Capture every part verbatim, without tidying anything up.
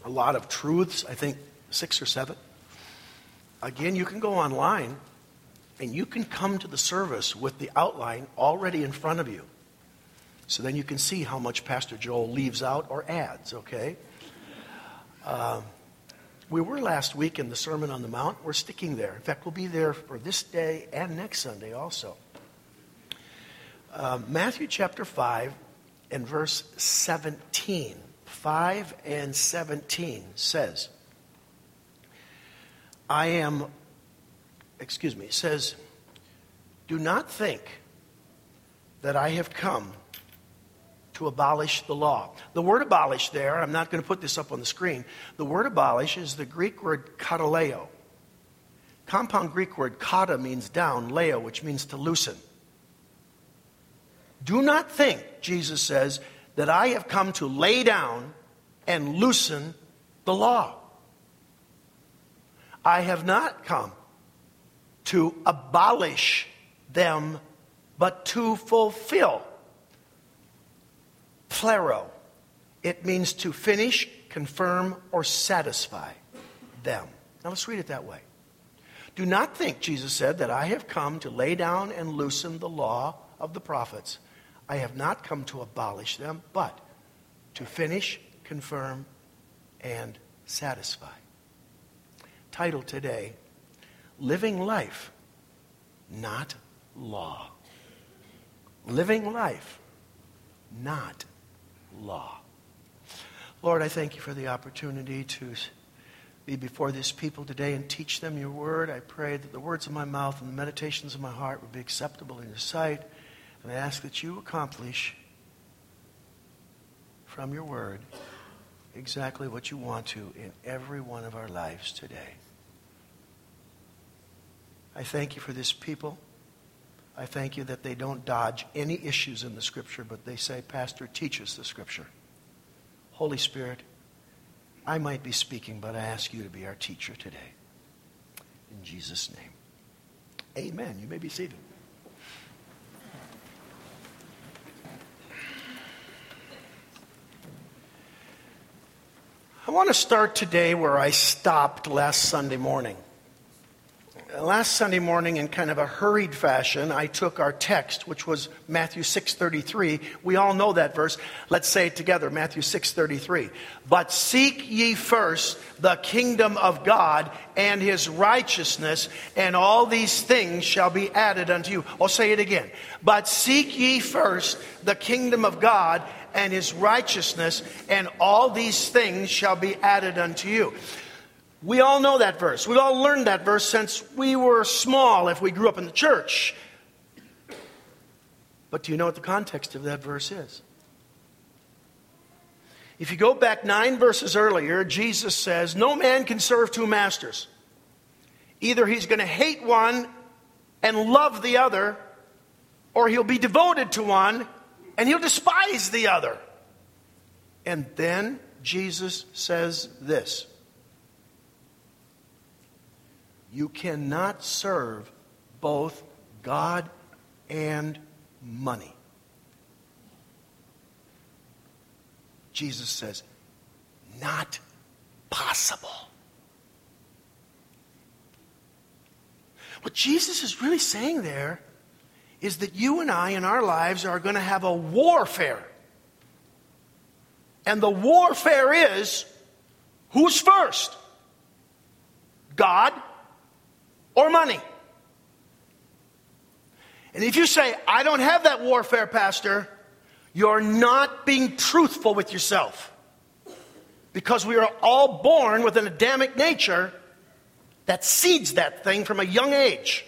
a lot of truths, I think six or seven. Again, you can go online and you can come to the service with the outline already in front of you. So then you can see how much Pastor Joel leaves out or adds, okay? Um, we were last week in the Sermon on the Mount. We're sticking there. In fact, we'll be there for this day and next Sunday also. Uh, Matthew chapter five and verse seventeen. five and seventeen says, I am, excuse me, says, do not think that I have come to abolish the law. The word abolish there, I'm not going to put this up on the screen. The word abolish is the Greek word kataleo. Compound Greek word kata means down, leo, which means to loosen. Do not think, Jesus says, that I have come to lay down and loosen the law. I have not come to abolish them, but to fulfill. Plero. It means to finish, confirm, or satisfy them. Now let's read it that way. Do not think, Jesus said, that I have come to lay down and loosen the law of the prophets. I have not come to abolish them, but to finish, confirm, and satisfy. Title today, Living Life, Not Law. Living life, not law. Lord, I thank you for the opportunity to be before this people today and teach them your word. I pray that the words of my mouth and the meditations of my heart would be acceptable in your sight. And I ask that you accomplish from your word exactly what you want to in every one of our lives today. I thank you for this people. I thank you that they don't dodge any issues in the Scripture, but they say, Pastor, teach us the Scripture. Holy Spirit, I might be speaking, but I ask you to be our teacher today. In Jesus' name. Amen. You may be seated. I want to start today where I stopped last Sunday morning. Last Sunday morning, in kind of a hurried fashion, I took our text, which was Matthew six thirty-three. We all know that verse. Let's say it together, Matthew six thirty-three. But seek ye first the kingdom of God and his righteousness, and all these things shall be added unto you. I'll say it again. But seek ye first the kingdom of God and his righteousness, and all these things shall be added unto you. We all know that verse. We've all learned that verse since we were small, if we grew up in the church. But do you know what the context of that verse is? If you go back nine verses earlier, Jesus says, no man can serve two masters. Either he's going to hate one and love the other, or he'll be devoted to one and he'll despise the other. And then Jesus says this. You cannot serve both God and money. Jesus says, not possible. What Jesus is really saying there is that you and I in our lives are going to have a warfare. And the warfare is, who's first? God or money? And if you say, I don't have that warfare, Pastor, you're not being truthful with yourself. Because we are all born with an Adamic nature that seeds that thing from a young age.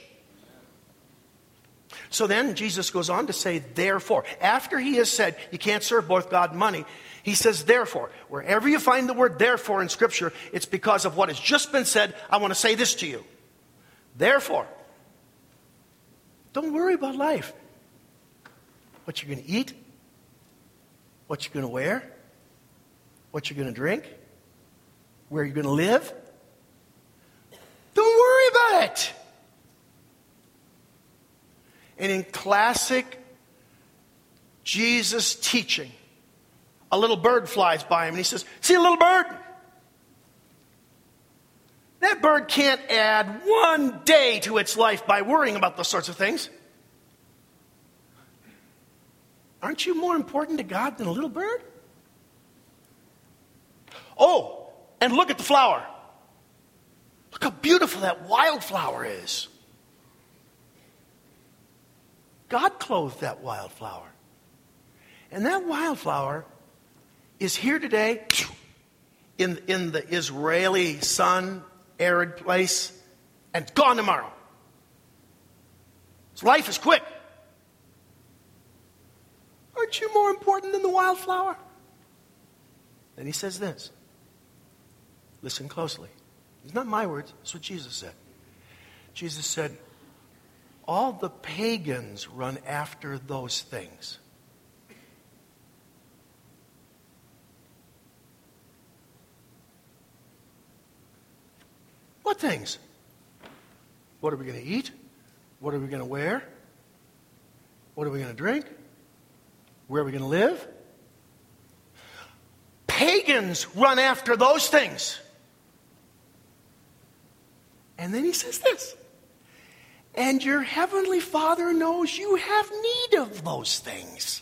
So then Jesus goes on to say, therefore. After he has said, you can't serve both God and money, he says, therefore. Wherever you find the word therefore in Scripture, it's because of what has just been said. I want to say this to you. Therefore, don't worry about life. What you're going to eat, what you're going to wear, what you're going to drink, where you're going to live. Don't worry about it. And in classic Jesus teaching, a little bird flies by him and he says, see a little bird? That bird can't add one day to its life by worrying about those sorts of things. Aren't you more important to God than a little bird? Oh, and look at the flower. Look how beautiful that wildflower is. God clothed that wildflower. And that wildflower is here today in, in the Israeli sun, arid place, and gone tomorrow. His life is quick. Aren't you more important than the wildflower? Then he says this. Listen closely. It's not my words. It's what Jesus said. Jesus said, all the pagans run after those things. What things? What are we going to eat? What are we going to wear? What are we going to drink? Where are we going to live? Pagans run after those things. And then he says this. And your heavenly Father knows you have need of those things.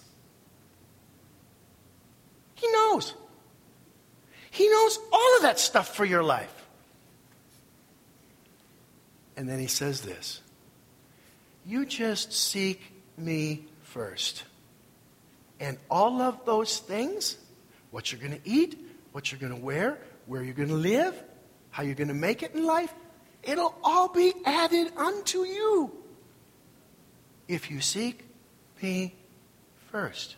He knows. He knows all of that stuff for your life. And then he says this. You just seek me first. And all of those things, what you're going to eat, what you're going to wear, where you're going to live, how you're going to make it in life, it'll all be added unto you if you seek me first.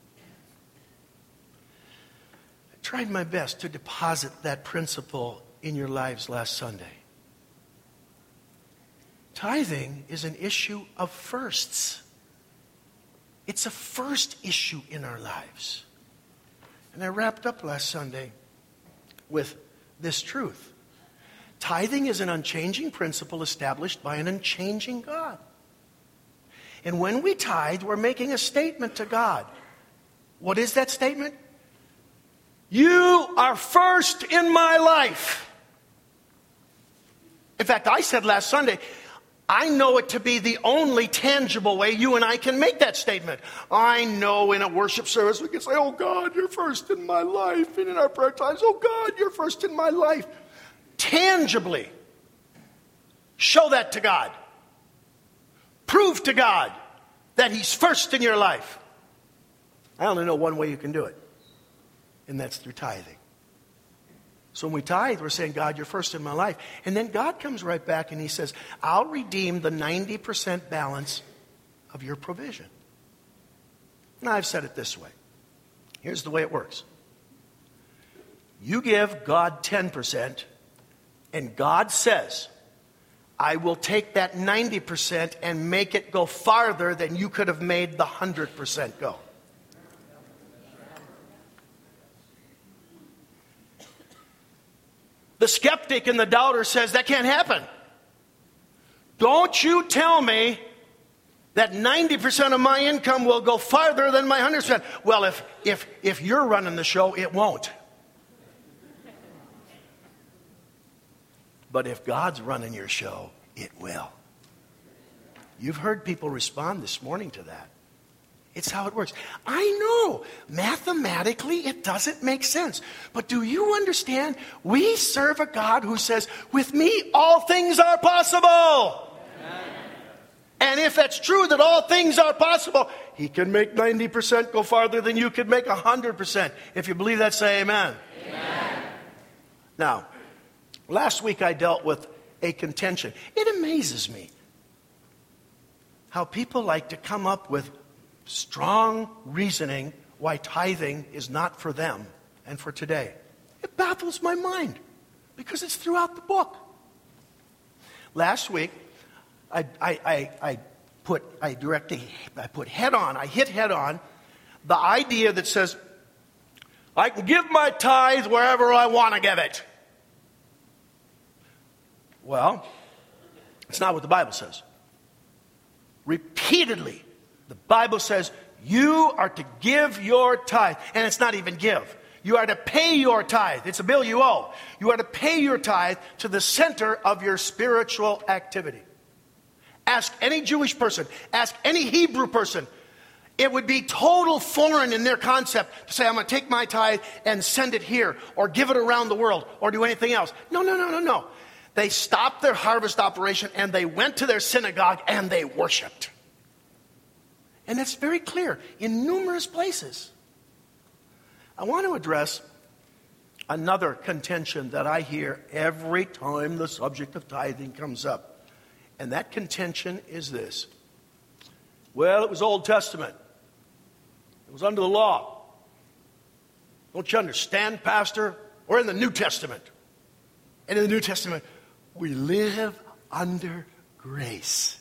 I tried my best to deposit that principle in your lives last Sunday. Tithing is an issue of firsts. It's a first issue in our lives. And I wrapped up last Sunday with this truth. Tithing is an unchanging principle established by an unchanging God. And when we tithe, we're making a statement to God. What is that statement? You are first in my life. In fact, I said last Sunday, I know it to be the only tangible way you and I can make that statement. I know in a worship service we can say, oh God, you're first in my life. And in our prayer times, oh God, you're first in my life. Tangibly show that to God. Prove to God that he's first in your life. I only know one way you can do it, and that's through tithing. So when we tithe, we're saying, God, you're first in my life. And then God comes right back and he says, I'll redeem the ninety percent balance of your provision. Now, I've said it this way. Here's the way it works. You give God ten percent, and God says, I will take that ninety percent and make it go farther than you could have made the one hundred percent go. The skeptic and the doubter says, that can't happen. Don't you tell me that ninety percent of my income will go farther than my one hundred percent. Well, if, if, if you're running the show, it won't. But if God's running your show, it will. You've heard people respond this morning to that. It's how it works. I know, mathematically, it doesn't make sense. But do you understand? We serve a God who says, with me, all things are possible. Amen. And if that's true, that all things are possible, he can make ninety percent go farther than you could make one hundred percent. If you believe that, say amen. Amen. Now, last week I dealt with a contention. It amazes me how people like to come up with strong reasoning why tithing is not for them and for today. It baffles my mind because it's throughout the book. Last week, I, I, I, I put I directly I put head on, I hit head on the idea that says I can give my tithe wherever I want to give it. Well, it's not what the Bible says. Repeatedly, the Bible says you are to give your tithe. And it's not even give. You are to pay your tithe. It's a bill you owe. You are to pay your tithe to the center of your spiritual activity. Ask any Jewish person, ask any Hebrew person. It would be total foreign in their concept to say, I'm going to take my tithe and send it here, or give it around the world, or do anything else. No, no, no, no, no. They stopped their harvest operation and they went to their synagogue and they worshiped. And it's very clear in numerous places. I want to address another contention that I hear every time the subject of tithing comes up. And that contention is this. Well, it was Old Testament. It was under the law. Don't you understand, Pastor? We're in the New Testament. And in the New Testament, we live under grace.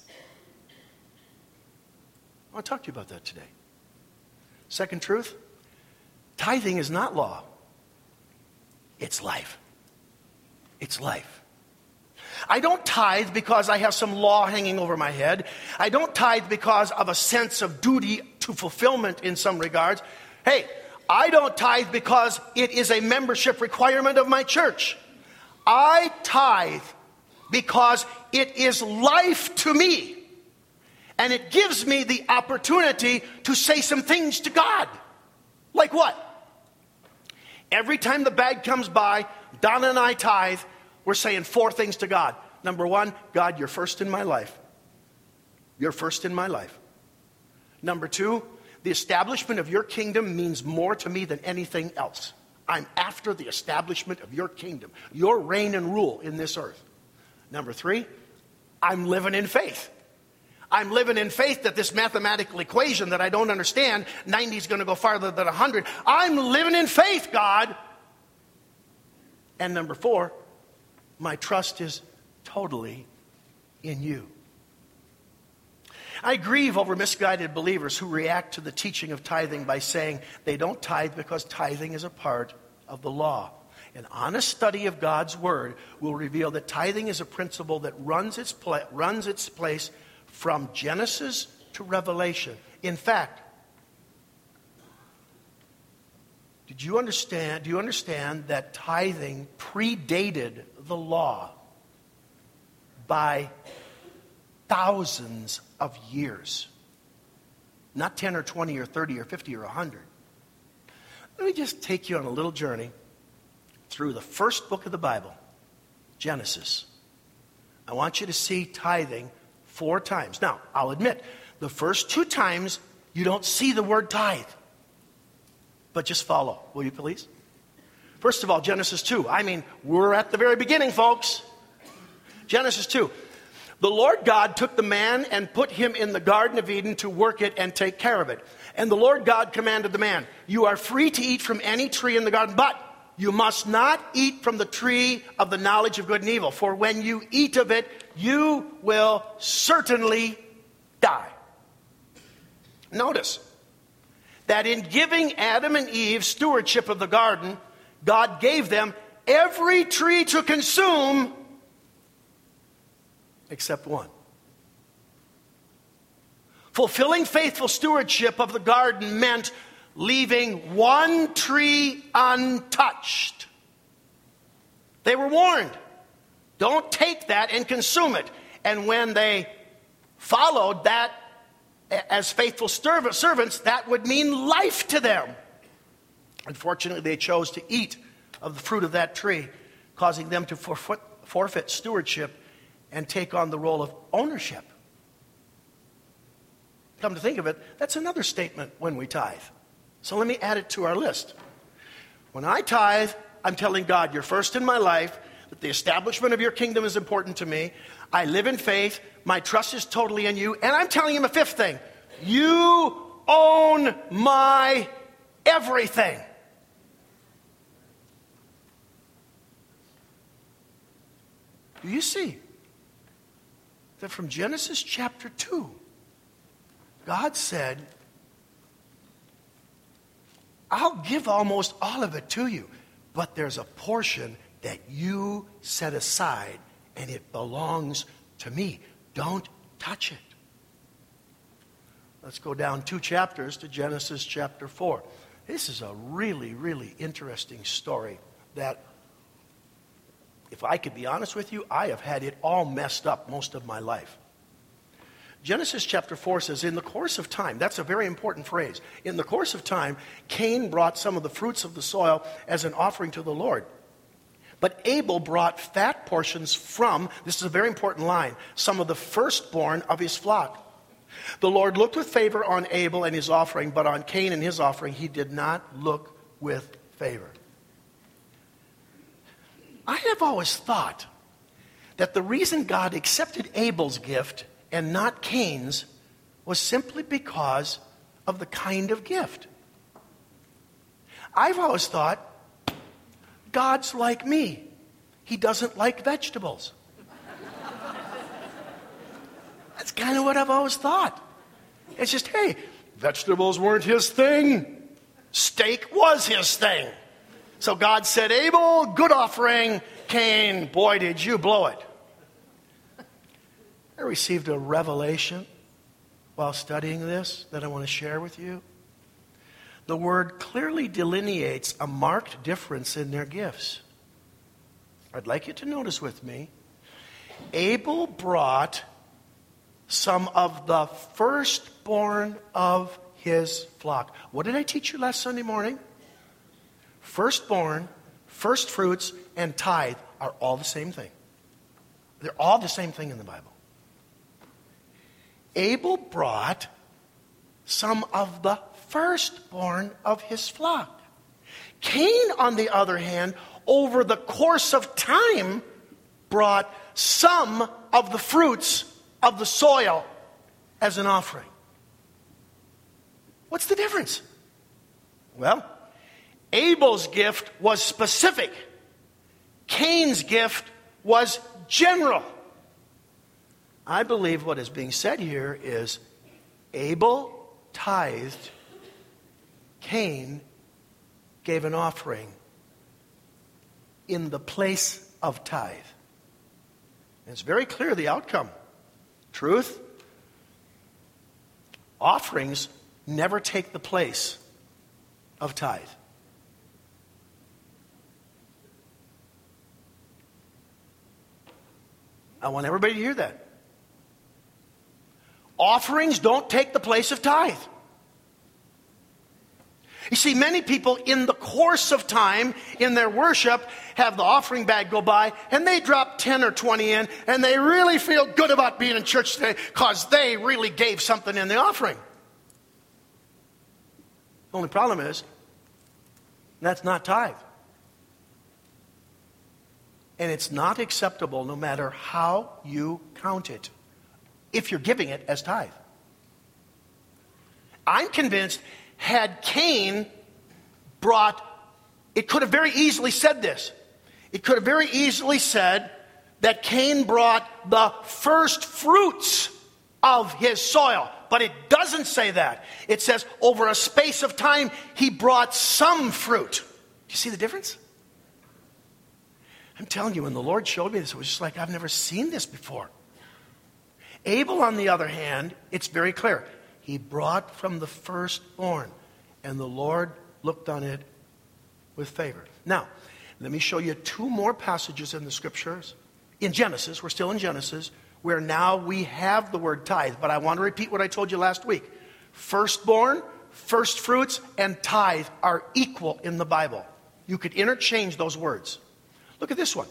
I want to talk to you about that today. Second truth, tithing is not law. It's life. It's life. I don't tithe because I have some law hanging over my head. I don't tithe because of a sense of duty to fulfillment in some regards. Hey, I don't tithe because it is a membership requirement of my church. I tithe because it is life to me. And it gives me the opportunity to say some things to God. Like what? Every time the bag comes by, Donna and I tithe. We're saying four things to God. Number one, God, you're first in my life. You're first in my life. Number two, the establishment of your kingdom means more to me than anything else. I'm after the establishment of your kingdom, your reign and rule in this earth. Number three, I'm living in faith. I'm living in faith that this mathematical equation that I don't understand, ninety is going to go farther than one hundred. I'm living in faith, God. And number four, my trust is totally in you. I grieve over misguided believers who react to the teaching of tithing by saying they don't tithe because tithing is a part of the law. An honest study of God's word will reveal that tithing is a principle that runs its, pla- runs its place from Genesis to Revelation. In fact, did you understand, do you understand that tithing predated the law by thousands of years? Not ten or twenty or thirty or fifty or one hundred. Let me just take you on a little journey through the first book of the Bible, Genesis. I want you to see tithing four times. Now, I'll admit, the first two times you don't see the word tithe. But just follow, will you please? First of all, Genesis two. I mean, we're at the very beginning, folks. Genesis two. The Lord God took the man and put him in the Garden of Eden to work it and take care of it. And the Lord God commanded the man, you are free to eat from any tree in the garden, but you must not eat from the tree of the knowledge of good and evil. For when you eat of it, you will certainly die. Notice that in giving Adam and Eve stewardship of the garden, God gave them every tree to consume except one. Fulfilling faithful stewardship of the garden meant leaving one tree untouched. They were warned, don't take that and consume it. And when they followed that as faithful servants, that would mean life to them. Unfortunately, they chose to eat of the fruit of that tree, causing them to forfeit, forfeit stewardship and take on the role of ownership. Come to think of it, that's another statement when we tithe. So let me add it to our list. When I tithe, I'm telling God, you're first in my life, that the establishment of your kingdom is important to me. I live in faith. My trust is totally in you. And I'm telling him a fifth thing. You own my everything. Do you see that from Genesis chapter two, God said, I'll give almost all of it to you, but there's a portion that you set aside and it belongs to me. Don't touch it. Let's go down two chapters to Genesis chapter four. This is a really, really interesting story that, if I could be honest with you, I have had it all messed up most of my life. Genesis chapter four says, in the course of time, that's a very important phrase. In the course of time, Cain brought some of the fruits of the soil as an offering to the Lord. But Abel brought fat portions from, this is a very important line, some of the firstborn of his flock. The Lord looked with favor on Abel and his offering, but on Cain and his offering he did not look with favor. I have always thought that the reason God accepted Abel's gift and not Cain's was simply because of the kind of gift. I've always thought, God's like me. He doesn't like vegetables. That's kind of what I've always thought. It's just, hey, vegetables weren't his thing. Steak was his thing. So God said, Abel, good offering. Cain, boy, did you blow it. I received a revelation while studying this that I want to share with you. The word clearly delineates a marked difference in their gifts. I'd like you to notice with me, Abel brought some of the firstborn of his flock. What did I teach you last Sunday morning? Firstborn, first fruits, and tithe are all the same thing. They're all the same thing in the Bible. Abel brought some of the firstborn of his flock. Cain, on the other hand, over the course of time, brought some of the fruits of the soil as an offering. What's the difference? Well, Abel's gift was specific. Cain's gift was general. I believe what is being said here is Abel tithed, Cain gave an offering in the place of tithe. And it's very clear the outcome. Truth, offerings never take the place of tithe. I want everybody to hear that. Offerings don't take the place of tithe. You see, many people in the course of time in their worship have the offering bag go by and they drop ten or twenty in and they really feel good about being in church today because they really gave something in the offering. The only problem is that's not tithe. And it's not acceptable no matter how you count it, if you're giving it as tithe. I'm convinced had Cain brought, it could have very easily said this. It could have very easily said that Cain brought the first fruits of his soil. But it doesn't say that. It says over a space of time, he brought some fruit. Do you see the difference? I'm telling you, when the Lord showed me this, it was just like, I've never seen this before. Abel, on the other hand, it's very clear. He brought from the firstborn, and the Lord looked on it with favor. Now, let me show you two more passages in the scriptures. In Genesis, we're still in Genesis, where now we have the word tithe. But I want to repeat what I told you last week. Firstborn, first fruits, and tithe are equal in the Bible. You could interchange those words. Look at this one.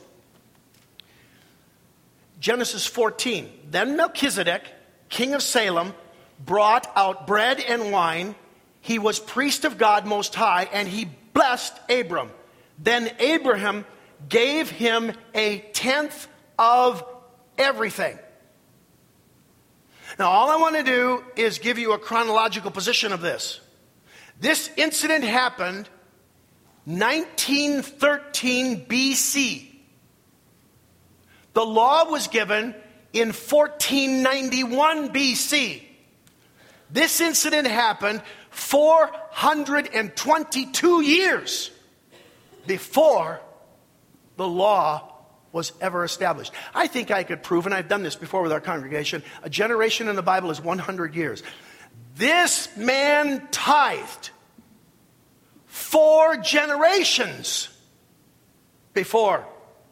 Genesis fourteen. Then Melchizedek, king of Salem, brought out bread and wine. He was priest of God Most High, and he blessed Abram. Then Abraham gave him a tenth of everything. Now, all I want to do is give you a chronological position of this. This incident happened nineteen thirteen B C. The law was given in fourteen ninety-one B C. This incident happened four hundred twenty-two years before the law was ever established. I think I could prove, and I've done this before with our congregation, a generation in the Bible is one hundred years. This man tithed four generations before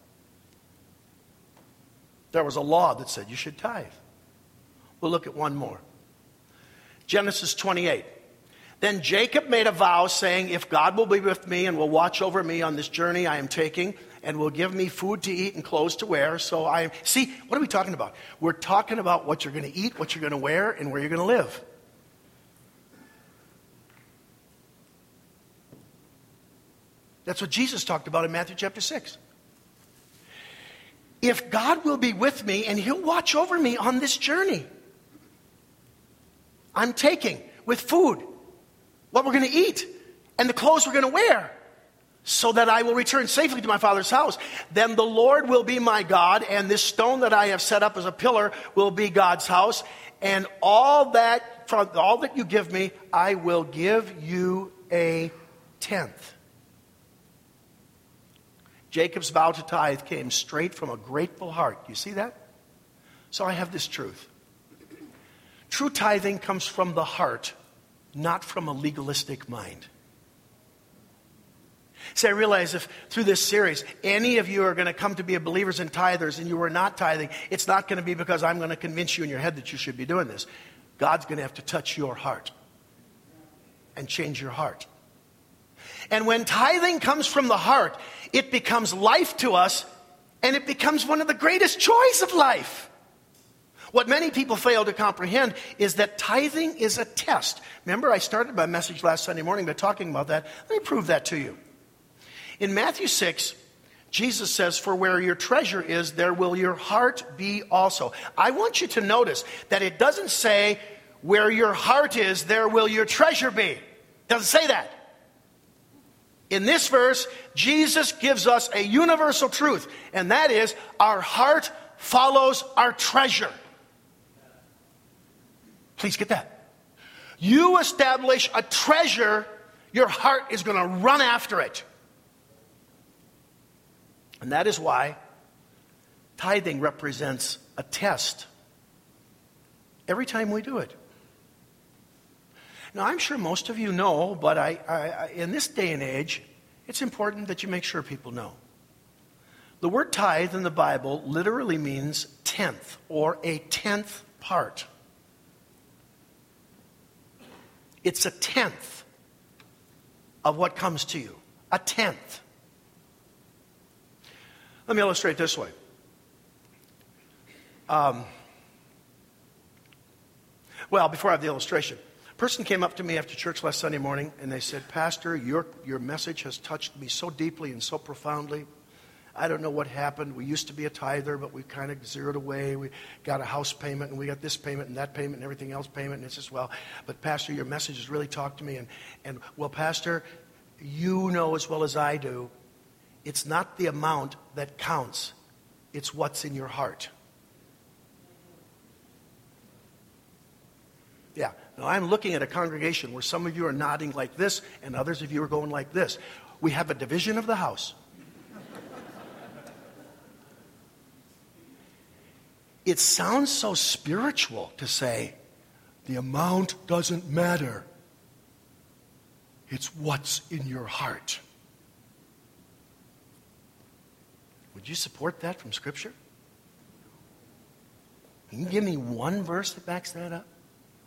there was a law that said you should tithe. We'll look at one more. Genesis twenty-eight. Then Jacob made a vow saying, if God will be with me and will watch over me on this journey I am taking and will give me food to eat and clothes to wear. So I am, see, what are we talking about? We're talking about what you're going to eat, what you're going to wear, and where you're going to live. That's what Jesus talked about in Matthew chapter six. If God will be with me and he'll watch over me on this journey I'm taking with food, what we're going to eat, and the clothes we're going to wear, so that I will return safely to my Father's house, then the Lord will be my God, and this stone that I have set up as a pillar will be God's house, and all that from all that you give me, I will give you a tenth. Jacob's vow to tithe came straight from a grateful heart. You see that? So I have this truth. True tithing comes from the heart, not from a legalistic mind. See, I realize if through this series, any of you are going to come to be believers and tithers and you are not tithing, it's not going to be because I'm going to convince you in your head that you should be doing this. God's going to have to touch your heart and change your heart. And when tithing comes from the heart, it becomes life to us, and it becomes one of the greatest joys of life. What many people fail to comprehend is that tithing is a test. Remember, I started my message last Sunday morning by talking about that. Let me prove that to you. In Matthew six, Jesus says, for where your treasure is, there will your heart be also. I want you to notice that it doesn't say, where your heart is, there will your treasure be. It doesn't say that. In this verse, Jesus gives us a universal truth, and that is, our heart follows our treasure. Please get that. You establish a treasure, your heart is going to run after it. And that is why tithing represents a test every time we do it. Now, I'm sure most of you know, but I, I, in this day and age, it's important that you make sure people know. The word tithe in the Bible literally means tenth, or a tenth part. It's a tenth of what comes to you. A tenth. Let me illustrate this way. Um, well, before I have the illustration, a person came up to me after church last Sunday morning, and they said, Pastor, your, your message has touched me so deeply and so profoundly. I don't know what happened. We used to be a tither, but we kind of zeroed away. We got a house payment, and we got this payment and that payment and everything else payment. And it's just, well, but Pastor, your message has really talked to me. And, and well, Pastor, you know as well as I do, it's not the amount that counts. It's what's in your heart. Yeah. Now, I'm looking at a congregation where some of you are nodding like this and others of you are going like this. We have a division of the house. It sounds so spiritual to say, the amount doesn't matter. It's what's in your heart. Would you support that from Scripture? Can you give me one verse that backs that up?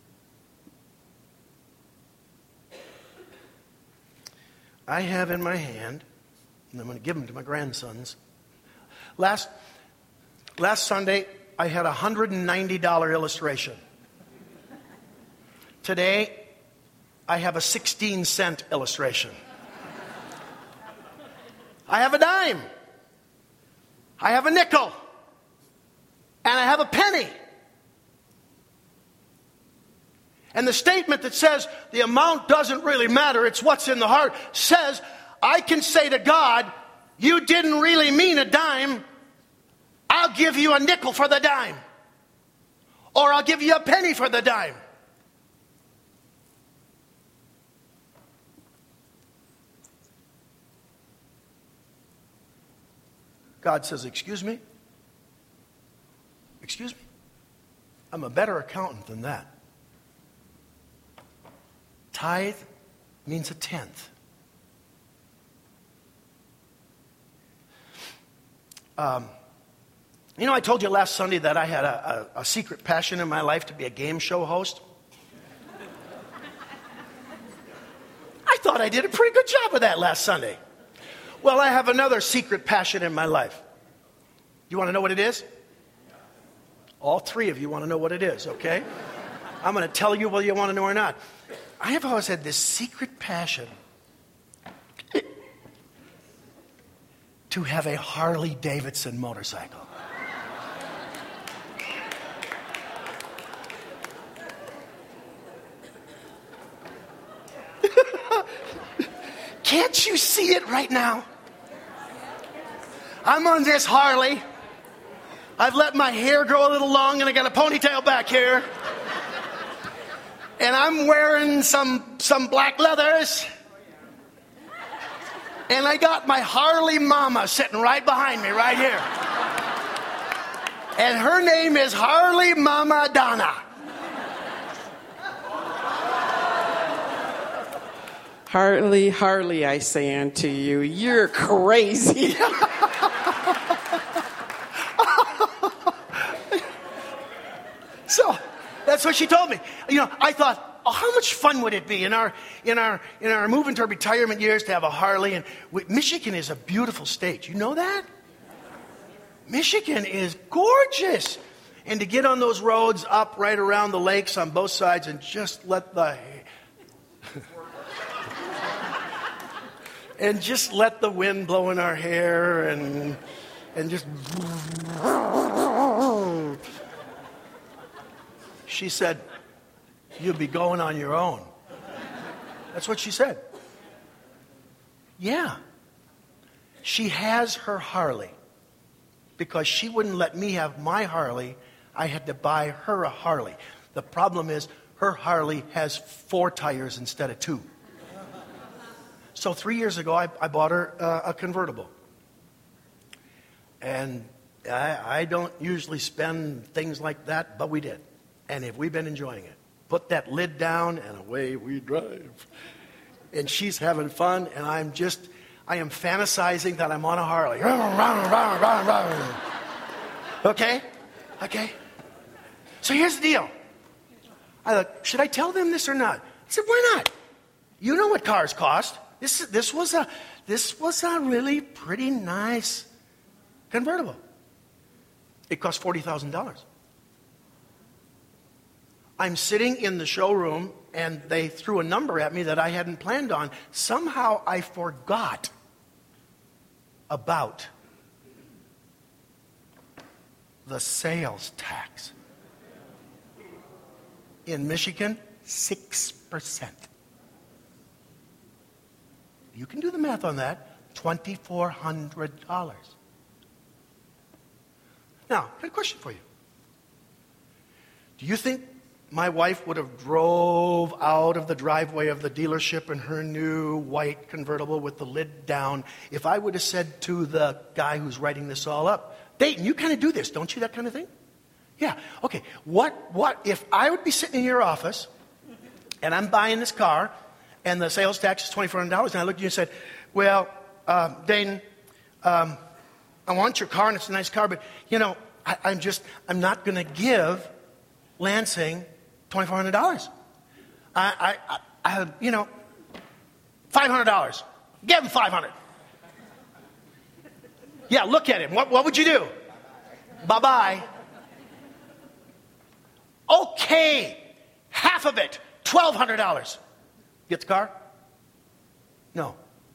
I have in my hand, and I'm going to give them to my grandsons. Last, last Sunday, I had a one hundred ninety dollars illustration. Today, I have a sixteen cent illustration. I have a dime. I have a nickel. And I have a penny. And the statement that says the amount doesn't really matter, it's what's in the heart, says I can say to God, you didn't really mean a dime. I'll give you a nickel for the dime. Or I'll give you a penny for the dime. God says, excuse me? Excuse me? I'm a better accountant than that. Tithe means a tenth. Um, you know, I told you last Sunday that I had a, a, a secret passion in my life to be a game show host. I thought I did a pretty good job of that last Sunday. Well, I have another secret passion in my life. You want to know what it is? All three of you want to know what it is, okay? I'm going to tell you whether you want to know or not. I have always had this secret passion to have a Harley Davidson motorcycle. Can't you see it right now? I'm on this Harley. I've let my hair grow a little long and I got a ponytail back here. And I'm wearing some, some black leathers. And I got my Harley mama sitting right behind me, right here. And her name is Harley Mama Donna. Harley, Harley, I say unto you, you're crazy. So that's what she told me. You know, I thought, oh, how much fun would it be in our in our in our moving to our retirement years to have a Harley? And we, Michigan is a beautiful state. You know that? Michigan is gorgeous, and to get on those roads up right around the lakes on both sides and just let the and just let the wind blow in our hair and and just. She said, "You'll be going on your own." That's what she said. Yeah. She has her Harley. Because she wouldn't let me have my Harley, I had to buy her a Harley. The problem is, her Harley has four tires instead of two. So three years ago, I, I bought her uh, a convertible. And I, I don't usually spend things like that, but we did. And have we been enjoying it? Put that lid down, and away we drive. And she's having fun, and I'm just, I am fantasizing that I'm on a Harley. Okay? Okay? So here's the deal. I thought, should I tell them this or not? I said, why not? You know what cars cost. This, this, was a, this was a really pretty nice convertible. It cost forty thousand dollars. I'm sitting in the showroom, and they threw a number at me that I hadn't planned on. Somehow I forgot about the sales tax. In Michigan, six percent. You can do the math on that. two thousand four hundred dollars. Now, I got a question for you. Do you think my wife would have drove out of the driveway of the dealership in her new white convertible with the lid down if I would have said to the guy who's writing this all up, Dayton, you kind of do this, don't you, that kind of thing? Yeah, okay. What, what if I would be sitting in your office and I'm buying this car and the sales tax is twenty-four hundred dollars and I looked at you and said, well, uh, Dayton, um, I want your car and it's a nice car, but, you know, I, I'm just, I'm not going to give Lansing twenty-four hundred dollars. I, I, I, you know, five hundred dollars. Give him five hundred dollars. Yeah, look at him. What, what would you do? Bye-bye. Okay, half of it, twelve hundred dollars. Get the car? No.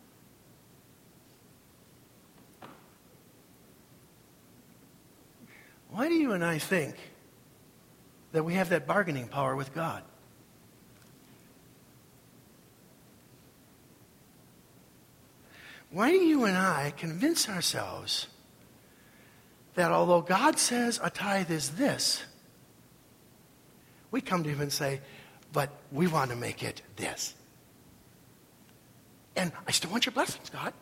Why do you and I think that we have that bargaining power with God? Why do you and I convince ourselves that although God says a tithe is this, we come to him and say, but we want to make it this. And I still want your blessings, God.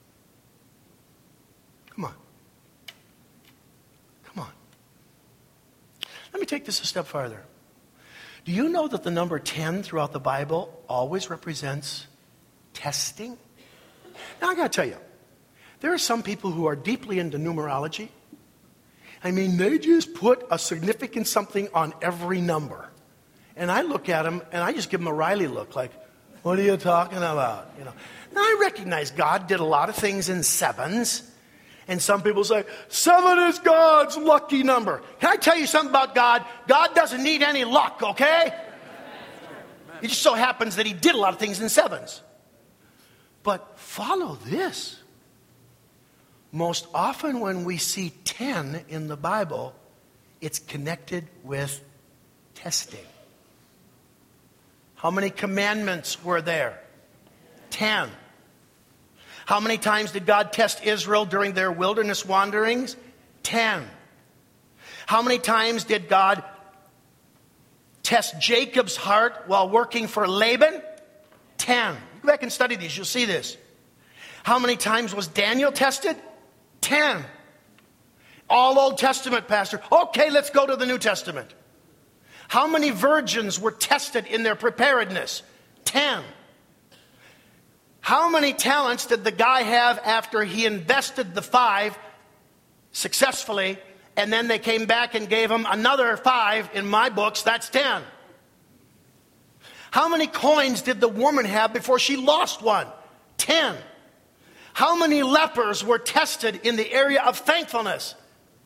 Come on. Come on. Let me take this a step farther. Do you know that the number ten throughout the Bible always represents testing? Now, I got to tell you, There are some people who are deeply into numerology. I mean, they just put a significant something on every number. And I look at them, and I just give them a Riley look, like, what are you talking about? You know. Now, I recognize God did a lot of things in sevens. And some people say, seven is God's lucky number. Can I tell you something about God? God doesn't need any luck, okay? It just so happens that he did a lot of things in sevens. But follow this. Most often when we see ten in the Bible, it's connected with testing. How many commandments were there? Ten. How many times did God test Israel during their wilderness wanderings? Ten. How many times did God test Jacob's heart while working for Laban? Ten. Go back and study these. You'll see this. How many times was Daniel tested? Ten. All Old Testament, Pastor. Okay, let's go to the New Testament. How many virgins were tested in their preparedness? Ten. How many talents did the guy have after he invested the five successfully, and then they came back and gave him another five? In my books, that's ten. How many coins did the woman have before she lost one? Ten. How many lepers were tested in the area of thankfulness?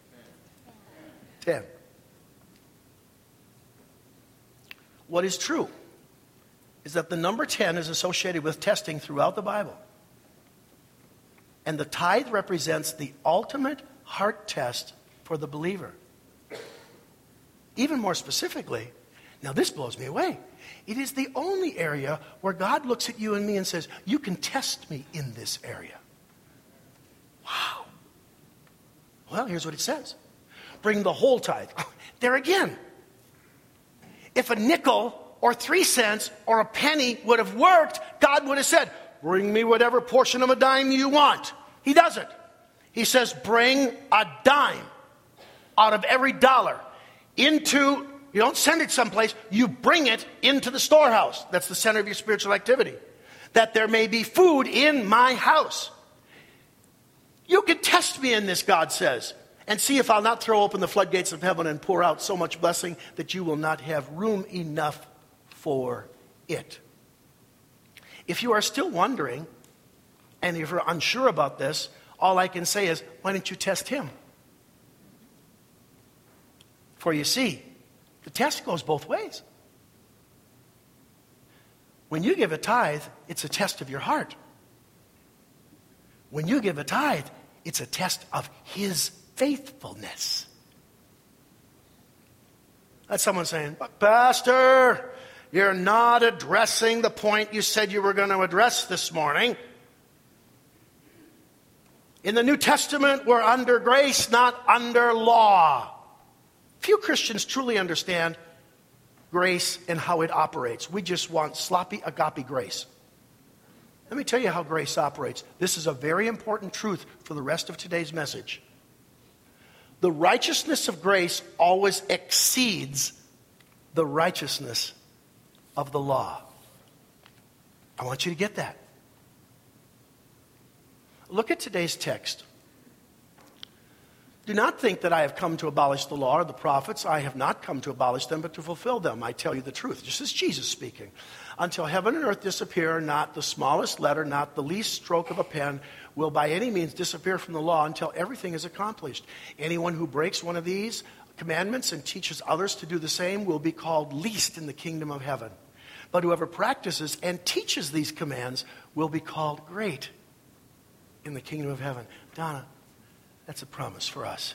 Ten. What is true is that the number ten is associated with testing throughout the Bible. And the tithe represents the ultimate heart test for the believer. Even more specifically, now this blows me away. It is the only area where God looks at you and me and says, you can test me in this area. Wow. Well, here's what it says. Bring the whole tithe. There again. If a nickel or three cents or a penny would have worked, God would have said, bring me whatever portion of a dime you want. He doesn't. He says, bring a dime out of every dollar into, you don't send it someplace, you bring it into the storehouse. That's the center of your spiritual activity. That there may be food in my house. You can test me in this, God says, and see if I'll not throw open the floodgates of heaven and pour out so much blessing that you will not have room enough for it. If you are still wondering, and if you're unsure about this, all I can say is, why don't you test him? For you see, the test goes both ways. When you give a tithe, it's a test of your heart. When you give a tithe, it's a test of his faithfulness. That's someone saying, but Pastor, you're not addressing the point you said you were going to address this morning. In the New Testament, we're under grace, not under law. Few Christians truly understand grace and how it operates. We just want sloppy agape grace. Let me tell you how grace operates. This is a very important truth for the rest of today's message. The righteousness of grace always exceeds the righteousness of the law. I want you to get that. Look at today's text. Do not think that I have come to abolish the law or the prophets. I have not come to abolish them, but to fulfill them. I tell you the truth. This is Jesus speaking. Until heaven and earth disappear, not the smallest letter, not the least stroke of a pen will by any means disappear from the law until everything is accomplished. Anyone who breaks one of these commandments and teaches others to do the same will be called least in the kingdom of heaven. But whoever practices and teaches these commands will be called great in the kingdom of heaven. Donna, that's a promise for us.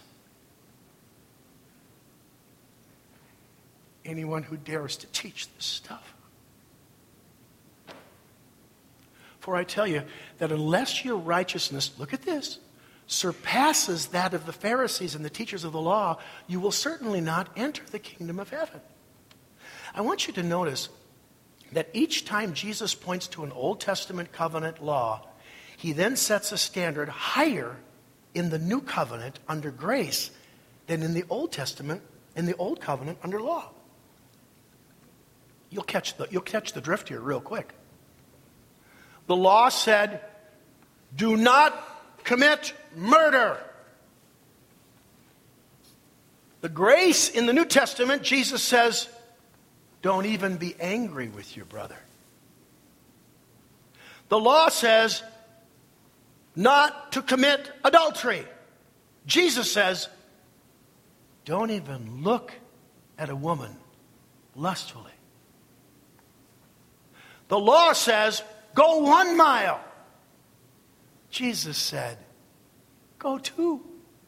Anyone who dares to teach this stuff. For I tell you that unless your righteousness, look at this, surpasses that of the Pharisees and the teachers of the law, you will certainly not enter the kingdom of heaven. I want you to notice that each time Jesus points to an Old Testament covenant law, he then sets a standard higher in the new covenant under grace than in the Old Testament, in the Old Covenant under law. You'll catch the, you'll catch the drift here real quick. The law said, do not commit murder. The grace in the New Testament, Jesus says, don't even be angry with your brother. The law says not to commit adultery. Jesus says, don't even look at a woman lustfully. The law says, go one mile. Jesus said, go two.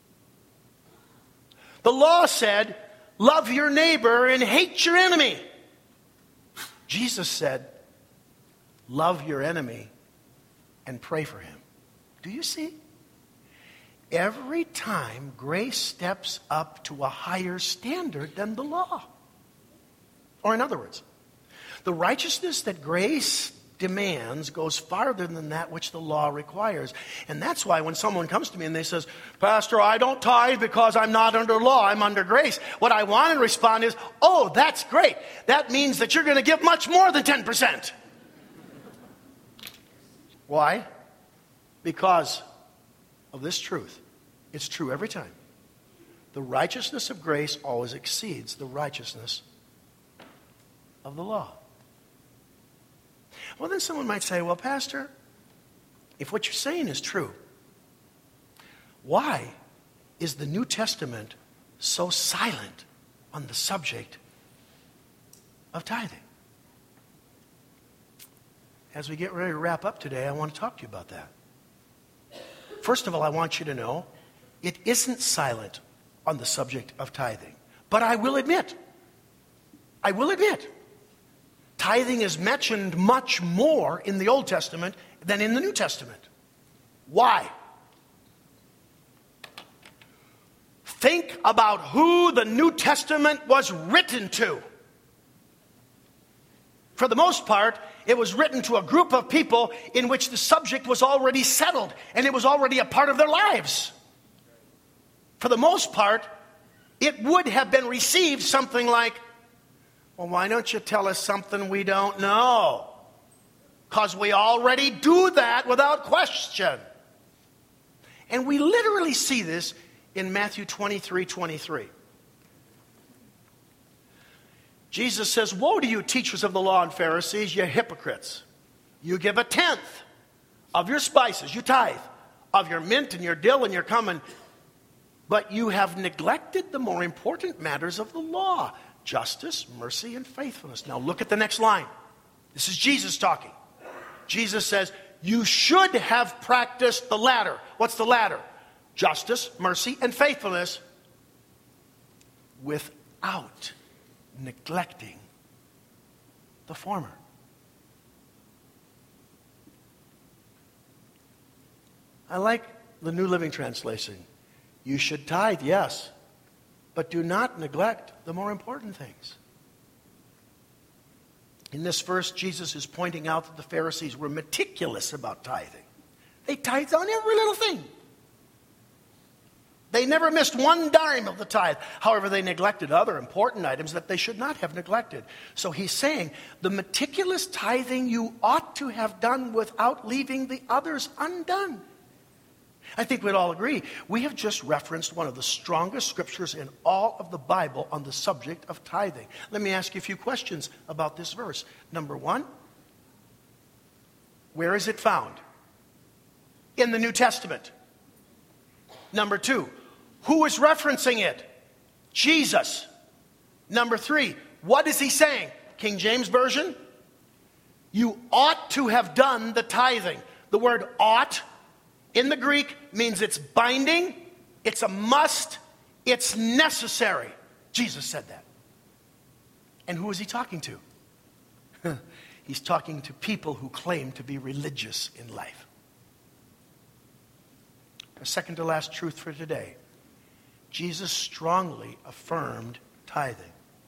The law said, love your neighbor and hate your enemy. Jesus said, love your enemy and pray for him. Do you see? Every time grace steps up to a higher standard than the law. Or in other words, the righteousness that grace demands goes farther than that which the law requires. And that's why when someone comes to me and they says, Pastor, I don't tithe because I'm not under law, I'm under grace. What I want to respond is, oh, that's great. That means that you're going to give much more than ten percent. Why? Because of this truth. It's true every time. The righteousness of grace always exceeds the righteousness of the law. Well, then someone might say, well, Pastor, if what you're saying is true, why is the New Testament so silent on the subject of tithing? As we get ready to wrap up today, I want to talk to you about that. First of all, I want you to know it isn't silent on the subject of tithing. But I will admit, I will admit, tithing is mentioned much more in the Old Testament than in the New Testament. Why? Think about who the New Testament was written to. For the most part, it was written to a group of people in which the subject was already settled and it was already a part of their lives. For the most part, it would have been received something like, well, why don't you tell us something we don't know? Because we already do that without question. And we literally see this in Matthew twenty-three twenty-three. Jesus says, woe to you, teachers of the law and Pharisees, you hypocrites. You give a tenth of your spices, you tithe, of your mint and your dill and your cumin, but you have neglected the more important matters of the law, justice, mercy, and faithfulness. Now look at the next line. This is Jesus talking. Jesus says, you should have practiced the latter. What's the latter? Justice, mercy, and faithfulness without neglecting the former. I like the New Living Translation. You should tithe, yes, but do not neglect the more important things. In this verse, Jesus is pointing out that the Pharisees were meticulous about tithing. They tithed on every little thing. They never missed one dime of the tithe. However, they neglected other important items that they should not have neglected. So he's saying, the meticulous tithing you ought to have done without leaving the others undone. I think we'd all agree. We have just referenced one of the strongest scriptures in all of the Bible on the subject of tithing. Let me ask you a few questions about this verse. Number one, where is it found? In the New Testament. Number two, who is referencing it? Jesus. Number three, what is he saying? King James Version, you ought to have done the tithing. The word ought in the Greek means it's binding, it's a must, it's necessary. Jesus said that. And who is he talking to? He's talking to people who claim to be religious in life. A second to last truth for today. Jesus strongly affirmed tithing.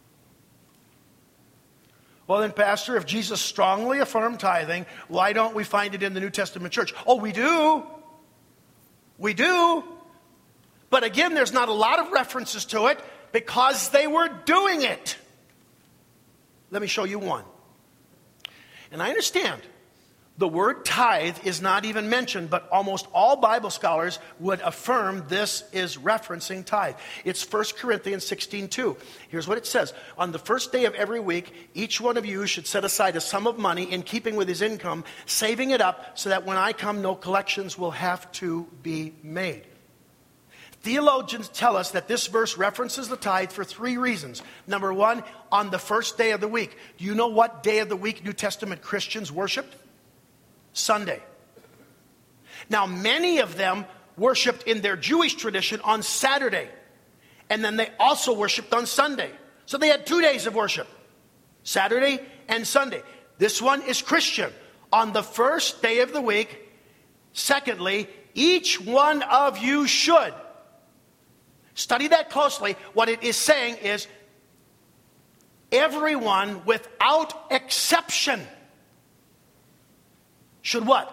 Well then, Pastor, if Jesus strongly affirmed tithing, why don't we find it in the New Testament church? Oh, we do. We do. But again, there's not a lot of references to it because they were doing it. Let me show you one. And I understand The word tithe is not even mentioned, but almost all Bible scholars would affirm this is referencing tithe. It's First Corinthians sixteen two. Here's what it says. On the first day of every week, each one of you should set aside a sum of money in keeping with his income, saving it up so that when I come, no collections will have to be made. Theologians tell us that this verse references the tithe for three reasons. Number one, on the first day of the week. Do you know what day of the week New Testament Christians worshiped? Sunday. Now, many of them worshiped in their Jewish tradition on Saturday. And then they also worshiped on Sunday. So they had two days of worship. Saturday and Sunday. This one is Christian. On the first day of the week. Secondly, each one of you should. Study that closely. What it is saying is everyone without exception should what?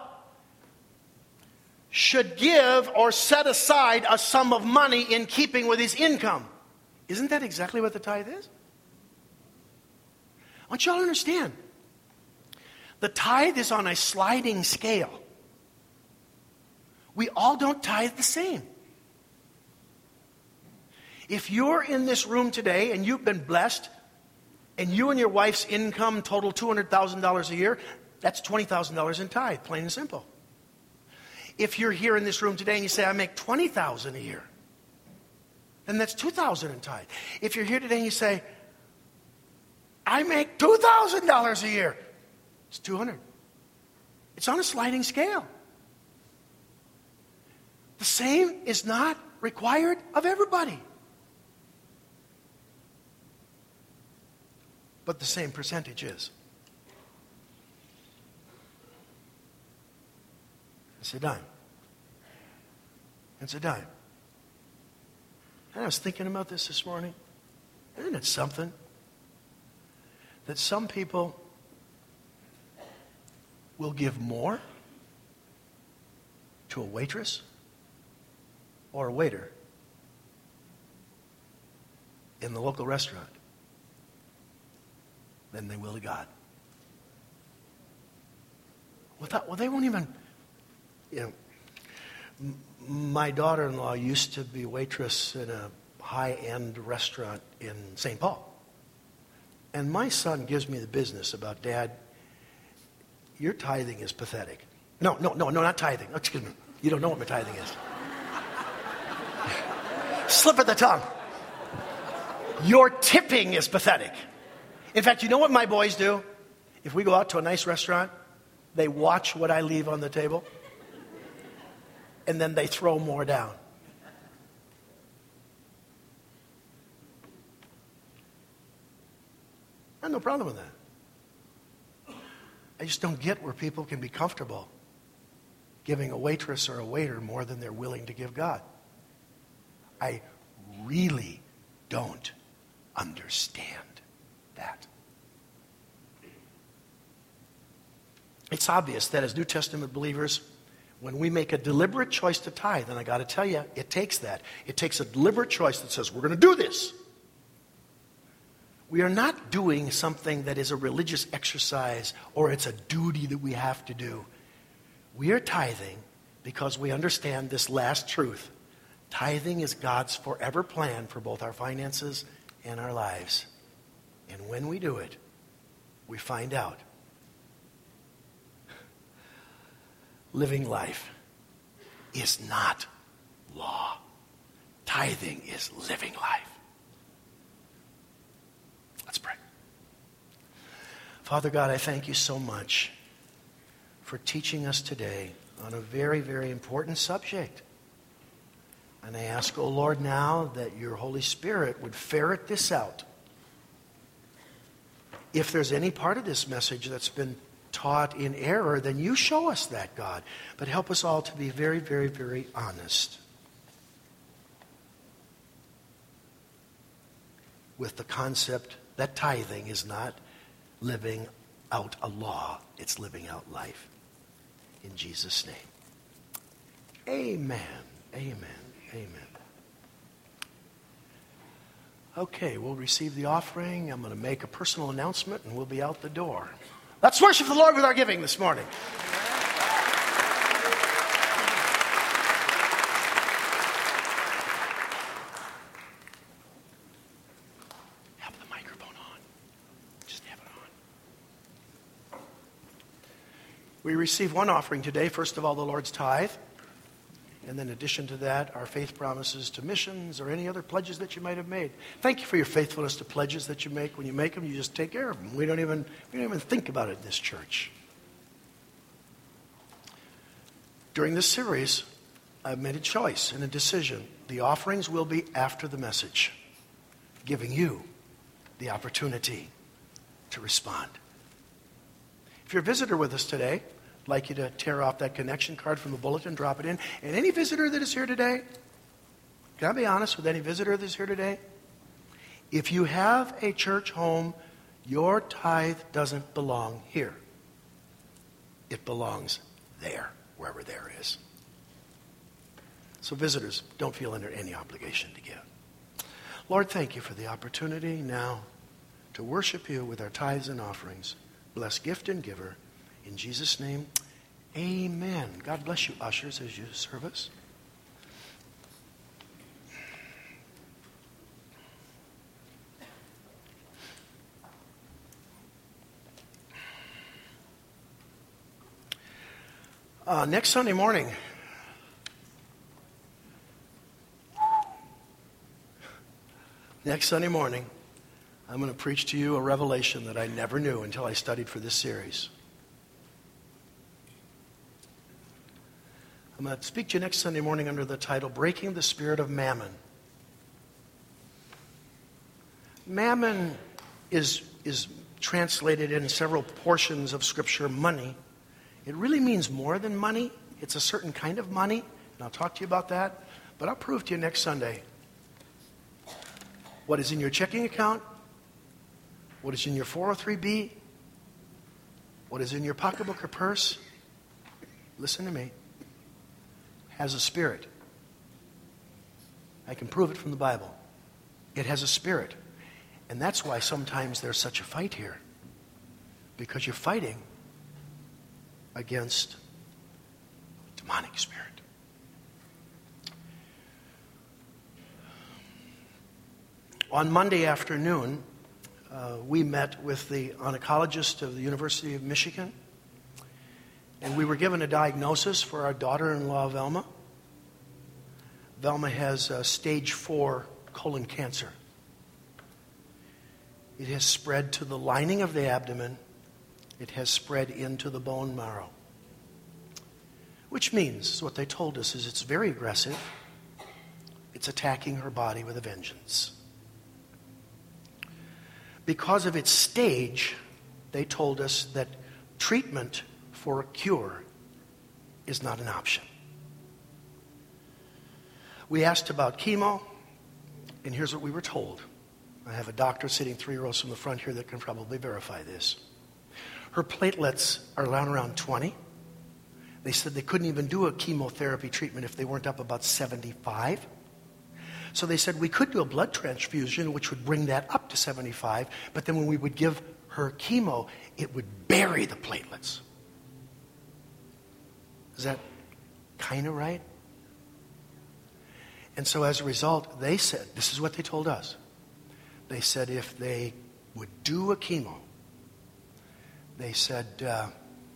Should give or set aside a sum of money in keeping with his income. Isn't that exactly what the tithe is? I want you all to understand. The tithe is on a sliding scale. We all don't tithe the same. If you're in this room today and you've been blessed and you and your wife's income total two hundred thousand dollars a year, that's twenty thousand dollars in tithe, plain and simple. If you're here in this room today and you say, I make twenty thousand dollars a year, then that's two thousand dollars in tithe. If you're here today and you say, I make two thousand dollars a year, it's two hundred dollars. It's on a sliding scale. The same is not required of everybody. But the same percentage is. It's a dime. It's a dime. And I was thinking about this this morning. Isn't it something that some people will give more to a waitress or a waiter in the local restaurant than they will to God? Without, well, they won't even... You know, m- my daughter-in-law used to be a waitress in a high-end restaurant in Saint Paul. And my son gives me the business about, Dad, your tithing is pathetic. No, no, no, no, not tithing. Excuse me. You don't know what my tithing is. Slip of the tongue. Your tipping is pathetic. In fact, you know what my boys do? If we go out to a nice restaurant, they watch what I leave on the table. And then they throw more down. I have no problem with that. I just don't get where people can be comfortable giving a waitress or a waiter more than they're willing to give God. I really don't understand that. It's obvious that as New Testament believers, when we make a deliberate choice to tithe, and I got to tell you, it takes that. It takes a deliberate choice that says, we're going to do this. We are not doing something that is a religious exercise or it's a duty that we have to do. We are tithing because we understand this last truth. Tithing is God's forever plan for both our finances and our lives. And when we do it, we find out living life is not law. Tithing is living life. Let's pray. Father God, I thank you so much for teaching us today on a very, very important subject. And I ask, oh Lord, now that your Holy Spirit would ferret this out. If there's any part of this message that's been taught in error, then you show us that, God. But help us all to be very, very, very honest with the concept that tithing is not living out a law, it's living out life. In Jesus' name. Amen. Amen. Amen. Okay, we'll receive the offering. I'm going to make a personal announcement and we'll be out the door. Let's worship the Lord with our giving this morning. We receive one offering today. First of all, the Lord's tithe. And then in addition to that, our faith promises to missions or any other pledges that you might have made. Thank you for your faithfulness to pledges that you make. When you make them, you just take care of them. We don't even, we don't even think about it in this church. During this series, I've made a choice and a decision. The offerings will be after the message, giving you the opportunity to respond. If you're a visitor with us today, I'd like you to tear off that connection card from the bulletin, drop it in. And any visitor that is here today, can I be honest with any visitor that is here today? If you have a church home, your tithe doesn't belong here. It belongs there, wherever there is. So visitors, don't feel under any obligation to give. Lord, thank you for the opportunity now to worship you with our tithes and offerings. Bless gift and giver. In Jesus' name, amen. God bless you, ushers, as you serve us. Uh, next Sunday morning, next Sunday morning, I'm going to preach to you a revelation that I never knew until I studied for this series. I'm going to speak to you next Sunday morning under the title, Breaking the Spirit of Mammon. Mammon is, is translated in several portions of Scripture, money. It really means more than money. It's a certain kind of money, and I'll talk to you about that. But I'll prove to you next Sunday what is in your checking account, what is in your four oh three B, what is in your pocketbook or purse. Listen to me. Has a spirit. I can prove it from the Bible. It has a spirit. And that's why sometimes there's such a fight here. Because you're fighting against a demonic spirit. On Monday afternoon, uh, we met with the oncologist of the University of Michigan. And we were given a diagnosis for our daughter-in-law, Velma. Velma has uh, stage four colon cancer. It has spread to the lining of the abdomen. It has spread into the bone marrow. Which means, what they told us is it's very aggressive. It's attacking her body with a vengeance. Because of its stage, they told us that treatment for a cure is not an option. We asked about chemo, and here's what we were told. I have a doctor sitting three rows from the front here that can probably verify this. Her platelets are around around twenty. They said they couldn't even do a chemotherapy treatment if they weren't up about seventy-five. So they said we could do a blood transfusion, which would bring that up to seventy-five, but then when we would give her chemo, it would bury the platelets. Is that kind of right? And so as a result, they said, this is what they told us. They said if they would do a chemo, they said uh,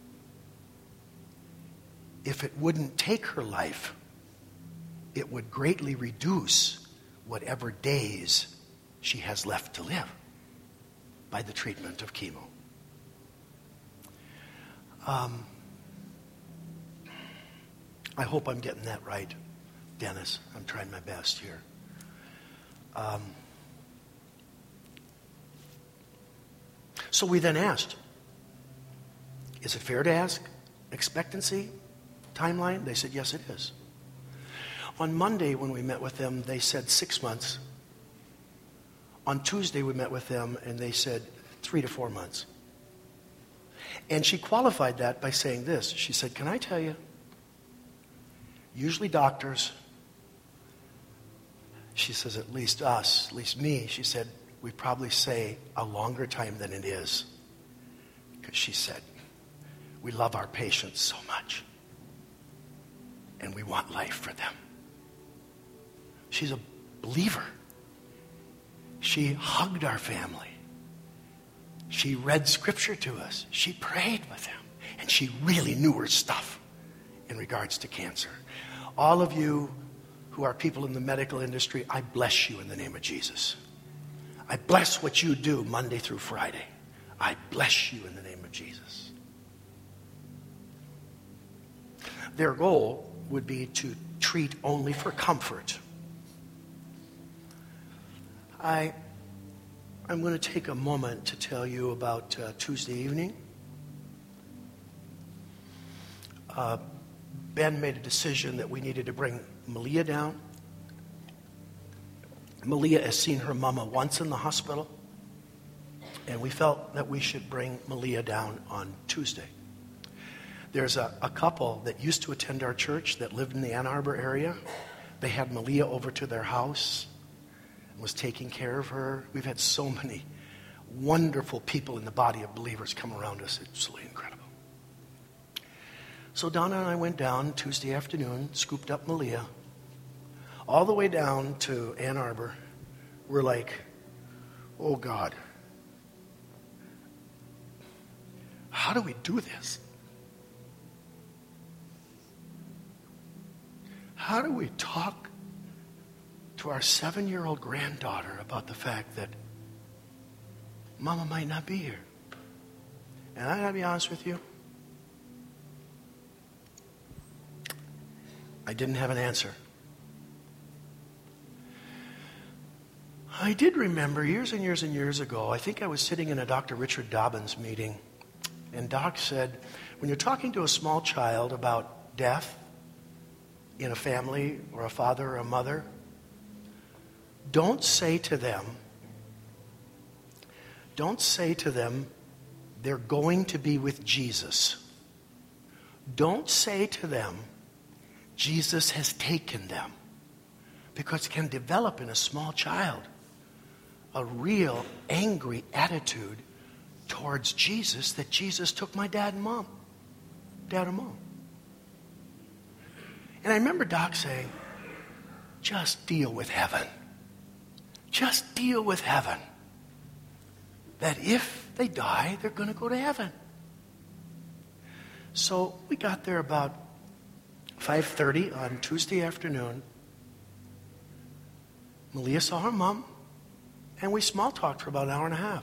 if it wouldn't take her life, it would greatly reduce whatever days she has left to live by the treatment of chemo. Um, I hope I'm getting that right, Dennis. I'm trying my best here. Um, so we then asked, is it fair to ask expectancy timeline? They said, yes, it is. On Monday, when we met with them, they said six months. On Tuesday, we met with them, and they said three to four months. And she qualified that by saying this. She said, can I tell you, usually doctors, she says, at least us, at least me, she said, we probably say a longer time than it is. Because she said, we love our patients so much. And we want life for them. She's a believer. She hugged our family. She read scripture to us. She prayed with them. And she really knew her stuff in regards to cancer. All of you who are people in the medical industry, I bless you in the name of Jesus. I bless what you do Monday through Friday. I bless you in the name of Jesus. Their goal would be to treat only for comfort. I, I'm going to take a moment to tell you about uh, Tuesday evening. Uh, Ben made a decision that we needed to bring Malia down. Malia has seen her mama once in the hospital, and we felt that we should bring Malia down on Tuesday. There's a, a couple that used to attend our church that lived in the Ann Arbor area. They had Malia over to their house and was taking care of her. We've had so many wonderful people in the body of believers come around us. It's absolutely incredible. So Donna and I went down Tuesday afternoon, scooped up Malia, all the way down to Ann Arbor. We're like, oh God, how do we do this? How do we talk to our seven-year-old granddaughter about the fact that Mama might not be here? And I gotta be honest with you, I didn't have an answer. I did remember years and years and years ago, I think I was sitting in a Doctor Richard Dobbins meeting, and Doc said, when you're talking to a small child about death in a family or a father or a mother, don't say to them, don't say to them, they're going to be with Jesus. Don't say to them, Jesus has taken them. Because it can develop in a small child a real angry attitude towards Jesus, that Jesus took my dad and mom. Dad and mom. And I remember Doc saying, just deal with heaven. Just deal with heaven. That if they die, they're going to go to heaven. So we got there about five thirty on Tuesday afternoon. Malia saw her mom, and we small talked for about an hour and a half.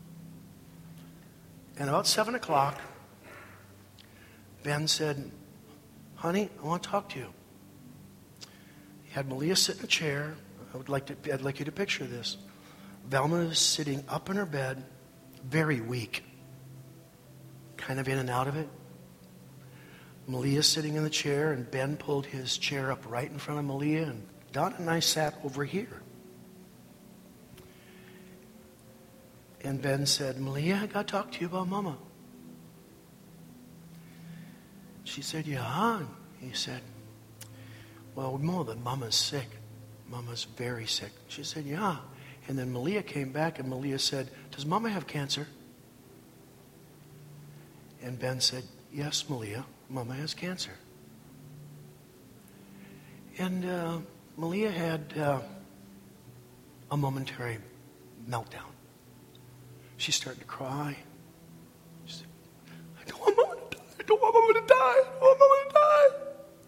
And about seven o'clock, Ben said, honey, I want to talk to you. He had Malia sit in a chair. I would like to, I'd like you to picture this. Velma is sitting up in her bed, very weak, kind of in and out of it. Malia sitting in the chair, and Ben pulled his chair up right in front of Malia, and Donna and I sat over here. And Ben said, Malia, I got to talk to you about Mama. She said, yeah. And he said, well, we know that Mama's sick. Mama's very sick. She said, yeah. And then Malia came back, and Malia said, does Mama have cancer? And Ben said, yes, Malia, Mama has cancer. And uh, Malia had uh, a momentary meltdown. She started to cry. She said, I don't want Mama to die. I don't want Mama to die. I don't want Mama to die.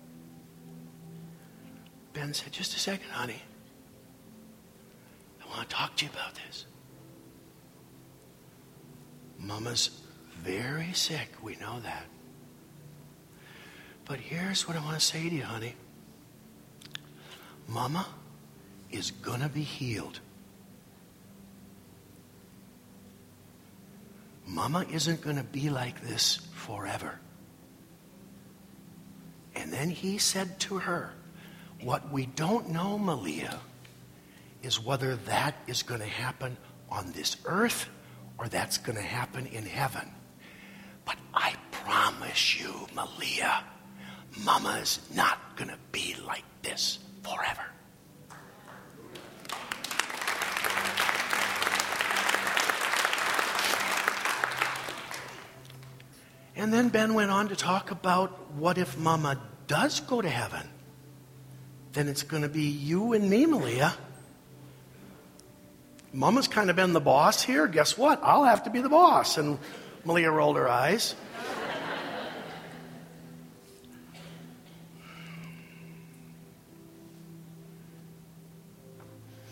Ben said, just a second, honey. I want to talk to you about this. Mama's very sick. We know that. But here's what I want to say to you, honey. Mama is going to be healed. Mama isn't going to be like this forever. And then he said to her, what we don't know, Malia, is whether that is going to happen on this earth or that's going to happen in heaven. But I promise you, Malia, Mama is not going to be like this forever. And then Ben went on to talk about what if Mama does go to heaven? Then it's going to be you and me, Malia. Mama's kind of been the boss here. Guess what? I'll have to be the boss. And Malia rolled her eyes.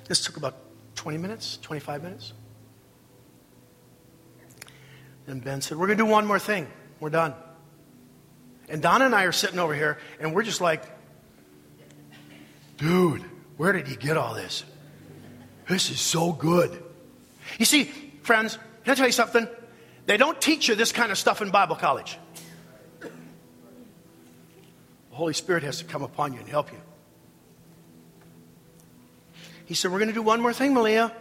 This took about twenty minutes, twenty-five minutes. And Ben said, we're going to do one more thing. We're done. And Donna and I are sitting over here, and we're just like, dude, where did he get all this? This is so good. You see, friends, can I tell you something? They don't teach you this kind of stuff in Bible college. The Holy Spirit has to come upon you and help you. He said, we're going to do one more thing, Malia.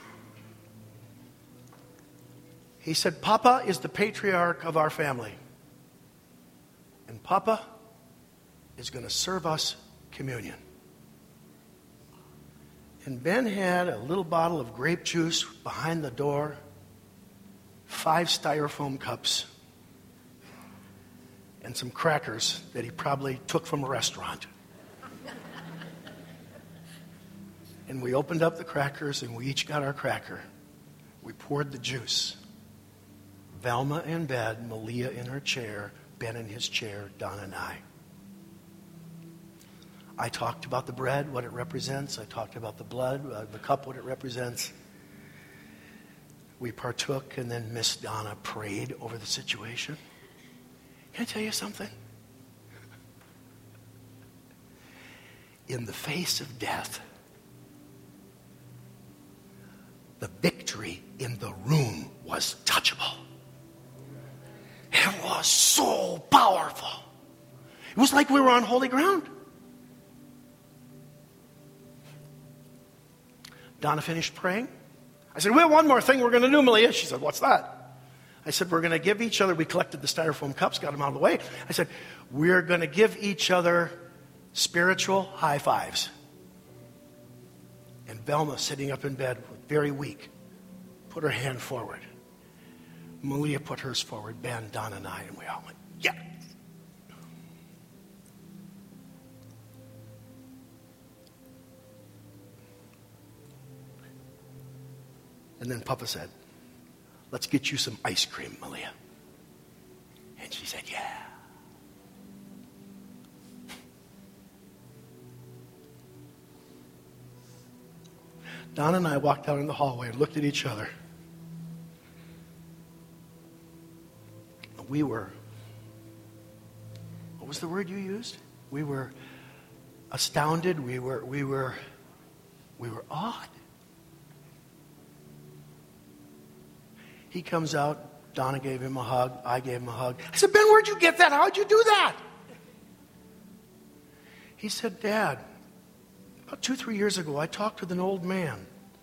He said, Papa is the patriarch of our family. And Papa is going to serve us communion. And Ben had a little bottle of grape juice behind the door, five styrofoam cups, and some crackers that he probably took from a restaurant. And we opened up the crackers, and we each got our cracker. We poured the juice. Velma in bed, Malia in her chair, Ben in his chair, Donna and I. I talked about the bread, what it represents. I talked about the blood, uh, the cup, what it represents. We partook, and then Miss Donna prayed over the situation. Can I tell you something? In the face of death, the victory in the room was touchable. It was so powerful. It was like we were on holy ground. Donna finished praying. I said, we have one more thing we're going to do, Malia. She said, what's that? I said, we're going to give each other, we collected the styrofoam cups, got them out of the way. I said, we're going to give each other spiritual high fives. And Velma, sitting up in bed, very weak, put her hand forward. Malia put hers forward, Ben, Donna, and I, and we all went, yeah. And then Papa said, let's get you some ice cream, Malia. And she said, yeah. Donna and I walked out in the hallway and looked at each other. We were, what was the word you used? We were astounded. We were, we were, we were awed. He comes out. Donna gave him a hug. I gave him a hug. I said, Ben, where'd you get that? How'd you do that? He said, Dad, about two, three years ago, I talked with an old man.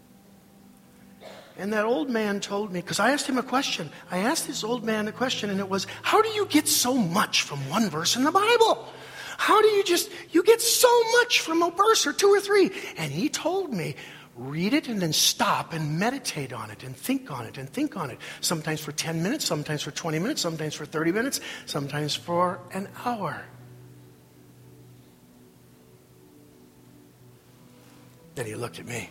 And that old man told me, because I asked him a question. I asked this old man a question, and it was, how do you get so much from one verse in the Bible? How do you just, you get so much from a verse or two or three? And he told me, read it and then stop and meditate on it and think on it and think on it. Sometimes for ten minutes, sometimes for twenty minutes, sometimes for thirty minutes, sometimes for an hour. Then he looked at me.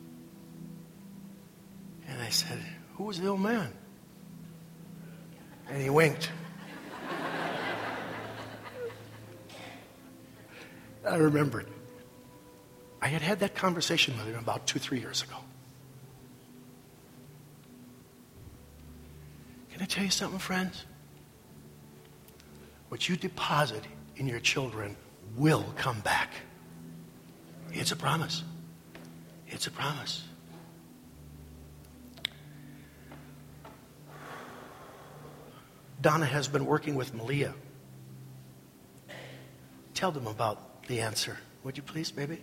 And I said, who was the old man? And he winked. I remembered. I had had that conversation with him about two, three years ago. Can I tell you something, friends? What you deposit in your children will come back. It's a promise. It's a promise. Donna has been working with Malia. Tell them about the answer. Would you please, baby?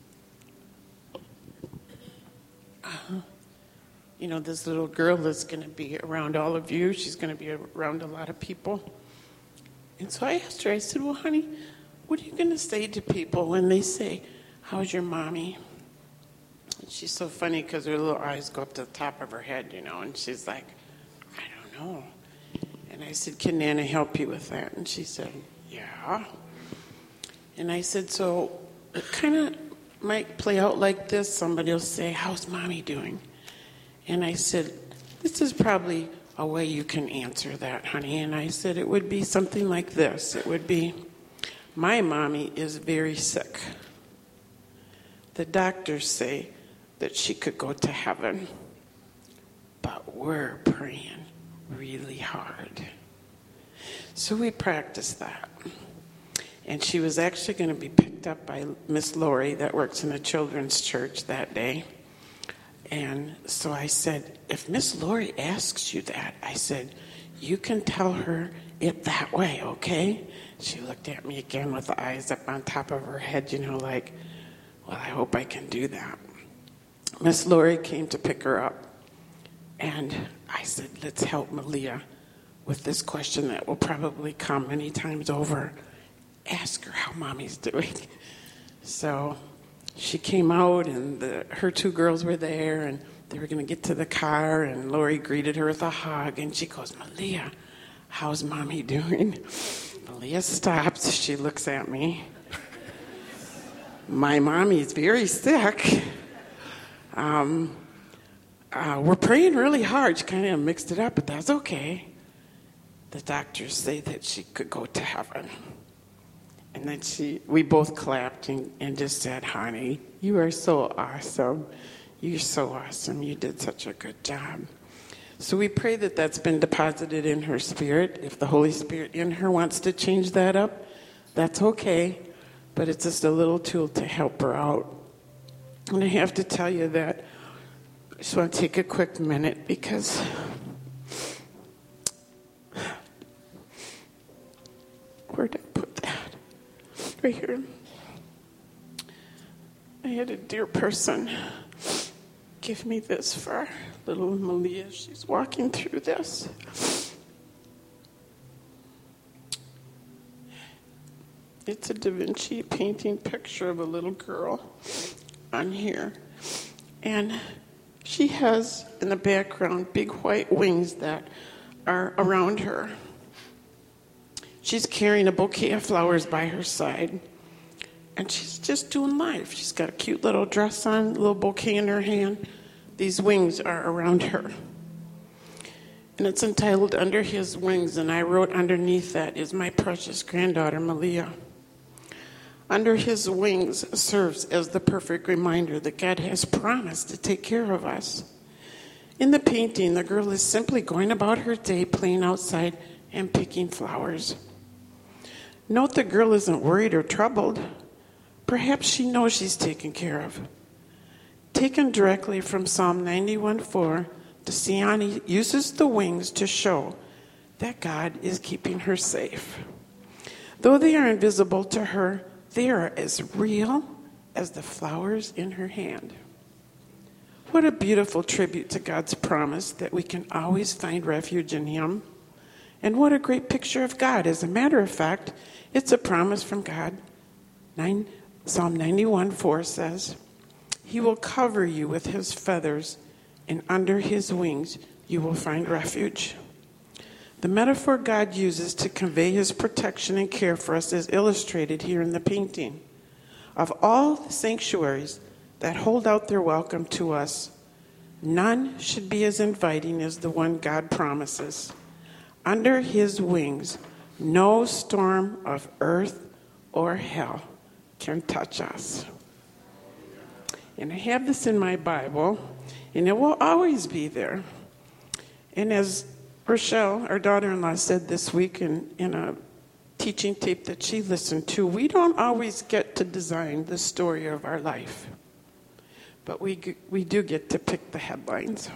Uh-huh. You know, this little girl that's going to be around all of you. She's going to be around a lot of people. And so I asked her, I said, well, honey, what are you going to say to people when they say, how's your mommy? And she's so funny because her little eyes go up to the top of her head, you know, and she's like, I don't know. And I said, can Nana help you with that? And she said, yeah. And I said, so it kind of might play out like this. Somebody will say, how's mommy doing? And I said, this is probably a way you can answer that, honey. And I said, it would be something like this. It would be, my mommy is very sick. The doctors say that she could go to heaven. But we're praying really hard. So we practiced that. And she was actually going to be picked up by Miss Lori that works in the children's church that day. And so I said, if Miss Lori asks you that, I said, you can tell her it that way, okay? She looked at me again with the eyes up on top of her head, you know, like, well, I hope I can do that. Miss Lori came to pick her up. And I said, let's help Malia with this question that will probably come many times over. Ask her how mommy's doing. So she came out, and the, her two girls were there, and they were going to get to the car, and Lori greeted her with a hug, and she goes, Malia, how's mommy doing? Malia stops. She looks at me. My mommy's very sick. Um, uh, we're praying really hard. She kind of mixed it up, but that's okay. The doctors say that she could go to heaven. And then she, we both clapped and, and just said, honey, you are so awesome. You're so awesome. You did such a good job. So we pray that that's been deposited in her spirit. If the Holy Spirit in her wants to change that up, that's okay. But it's just a little tool to help her out. And I have to tell you that I just want to take a quick minute because where did I put that? Right here. I had a dear person give me this for little Malia. She's walking through this. It's a Da Vinci painting picture of a little girl on here. And she has, in the background, big white wings that are around her. She's carrying a bouquet of flowers by her side. And she's just doing life. She's got a cute little dress on, a little bouquet in her hand. These wings are around her. And it's entitled Under His Wings, and I wrote underneath that, is my precious granddaughter, Malia. Under His wings serves as the perfect reminder that God has promised to take care of us. In the painting, the girl is simply going about her day playing outside and picking flowers. Note the girl isn't worried or troubled. Perhaps she knows she's taken care of. Taken directly from Psalm ninety-one four, Desiani uses the wings to show that God is keeping her safe. Though they are invisible to her, they are as real as the flowers in her hand. What a beautiful tribute to God's promise that we can always find refuge in Him. And what a great picture of God. As a matter of fact, it's a promise from God. Nine, Psalm ninety-one four says, He will cover you with His feathers, and under His wings you will find refuge. The metaphor God uses to convey His protection and care for us is illustrated here in the painting. Of all the sanctuaries that hold out their welcome to us, none should be as inviting as the one God promises. Under His wings, no storm of earth or hell can touch us. And I have this in my Bible, and it will always be there. And as Rochelle, our daughter-in-law, said this week in, in a teaching tape that she listened to, we don't always get to design the story of our life, but we we do get to pick the headlines.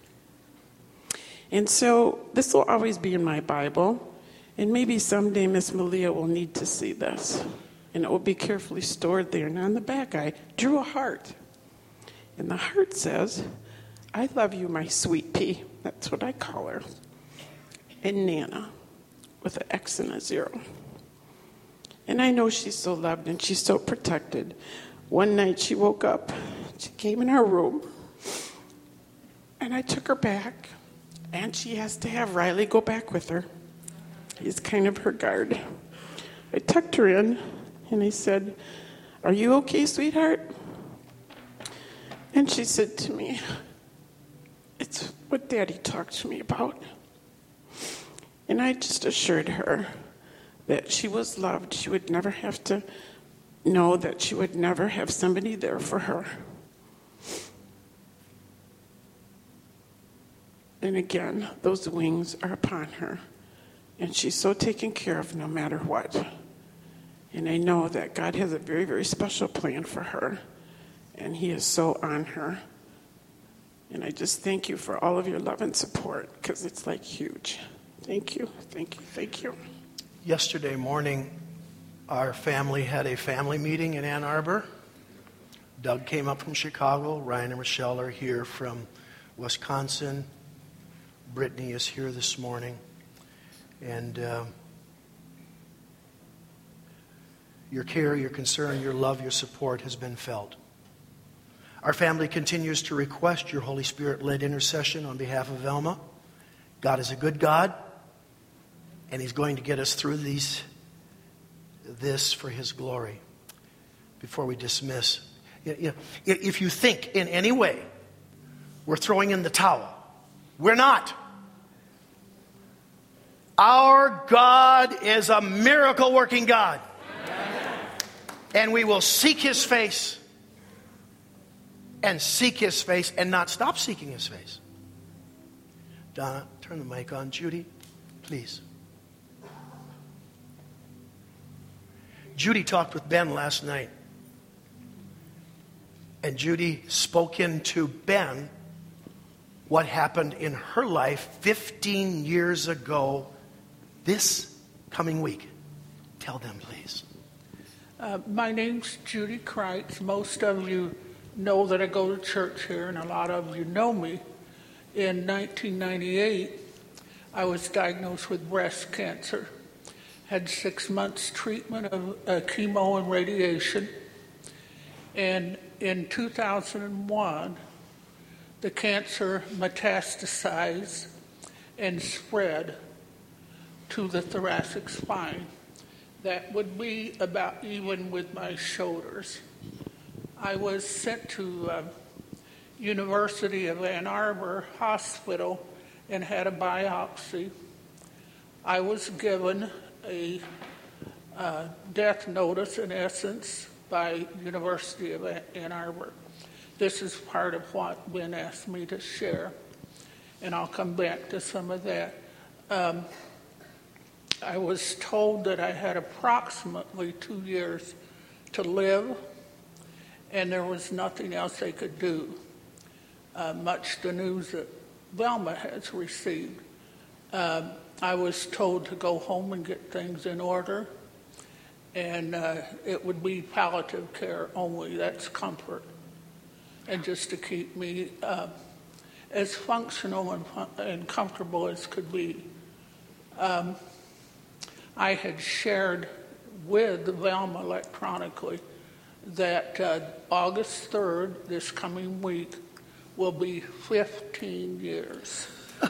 And so this will always be in my Bible, and maybe someday Miss Malia will need to see this, and it will be carefully stored there. And on the back, I drew a heart, and the heart says, I love you, my sweet pea. That's what I call her. And Nana, with an X and a zero. And I know she's so loved and she's so protected. One night she woke up, she came in her room, and I took her back, and she has to have Riley go back with her. He's kind of her guard. I tucked her in, and I said, are you okay, sweetheart? And she said to me, it's what Daddy talked to me about. And I just assured her that she was loved. She would never have to know that she would never have somebody there for her. And again, those wings are upon her. And she's so taken care of no matter what. And I know that God has a very, very special plan for her. And he is so on her. And I just thank you for all of your love and support, because it's like huge. Thank you, thank you, thank you. Yesterday morning, our family had a family meeting in Ann Arbor. Doug came up from Chicago. Ryan and Michelle are here from Wisconsin. Brittany is here this morning. And uh, your care, your concern, your love, your support has been felt. Our family continues to request your Holy Spirit-led intercession on behalf of Velma. God is a good God, and he's going to get us through these, this for his glory. Before we dismiss, you know, if you think in any way we're throwing in the towel, we're not. Our God is a miracle-working God. And we will seek his face and seek his face and not stop seeking his face. Donna, turn the mic on. Judy, please. Judy talked with Ben last night. And Judy spoke into Ben what happened in her life fifteen years ago this coming week. Tell them, please. Uh, my name's Judy Kreitz. Most of you know that I go to church here, and a lot of you know me. In nineteen ninety-eight, I was diagnosed with breast cancer. Had six months treatment of uh, chemo and radiation. And in two thousand one, the cancer metastasized and spread to the thoracic spine. That would be about even with my shoulders. I was sent to uh, University of Ann Arbor Hospital and had a biopsy. I was given a uh, death notice, in essence, by University of Ann Arbor. This is part of what Ben asked me to share, and I'll come back to some of that. Um, I was told that I had approximately two years to live, and there was nothing else they could do, uh, much the news that Velma has received. Um, I was told to go home and get things in order, and uh, it would be palliative care only. That's comfort, and just to keep me uh, as functional and, fun- and comfortable as could be. Um, I had shared with Velma electronically that uh, August third, this coming week, will be fifteen years.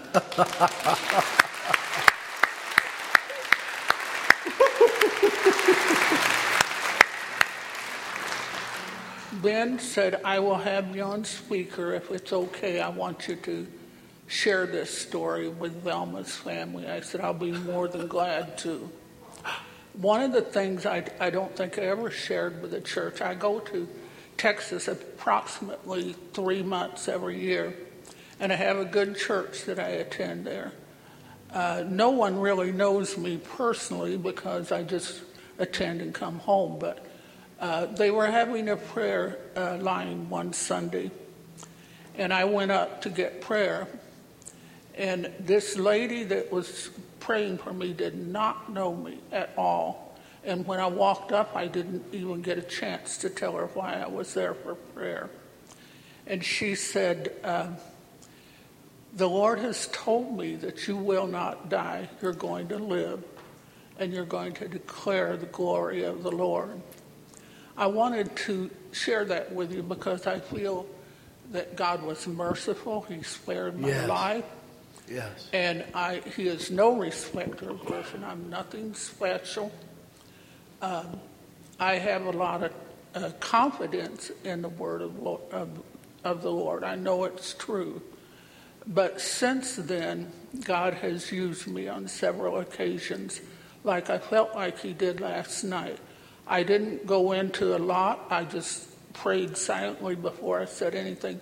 Ben said, I will have you on speaker. If it's okay, I want you to share this story with Velma's family. I said, I'll be more than glad to. One of the things I, I don't think I ever shared with the church, I go to Texas approximately three months every year, and I have a good church that I attend there. Uh, no one really knows me personally because I just attend and come home, but uh, they were having a prayer uh, line one Sunday, and I went up to get prayer. And this lady that was praying for me did not know me at all. And when I walked up, I didn't even get a chance to tell her why I was there for prayer. And she said, uh, the Lord has told me that you will not die. You're going to live, and you're going to declare the glory of the Lord. I wanted to share that with you because I feel that God was merciful. He spared my yes. life. Yes. And I, he is no respecter of person. I'm nothing special. Um, I have a lot of uh, confidence in the word of, of, of the Lord. I know it's true. But since then, God has used me on several occasions, like I felt like he did last night. I didn't go into a lot. I just prayed silently before I said anything.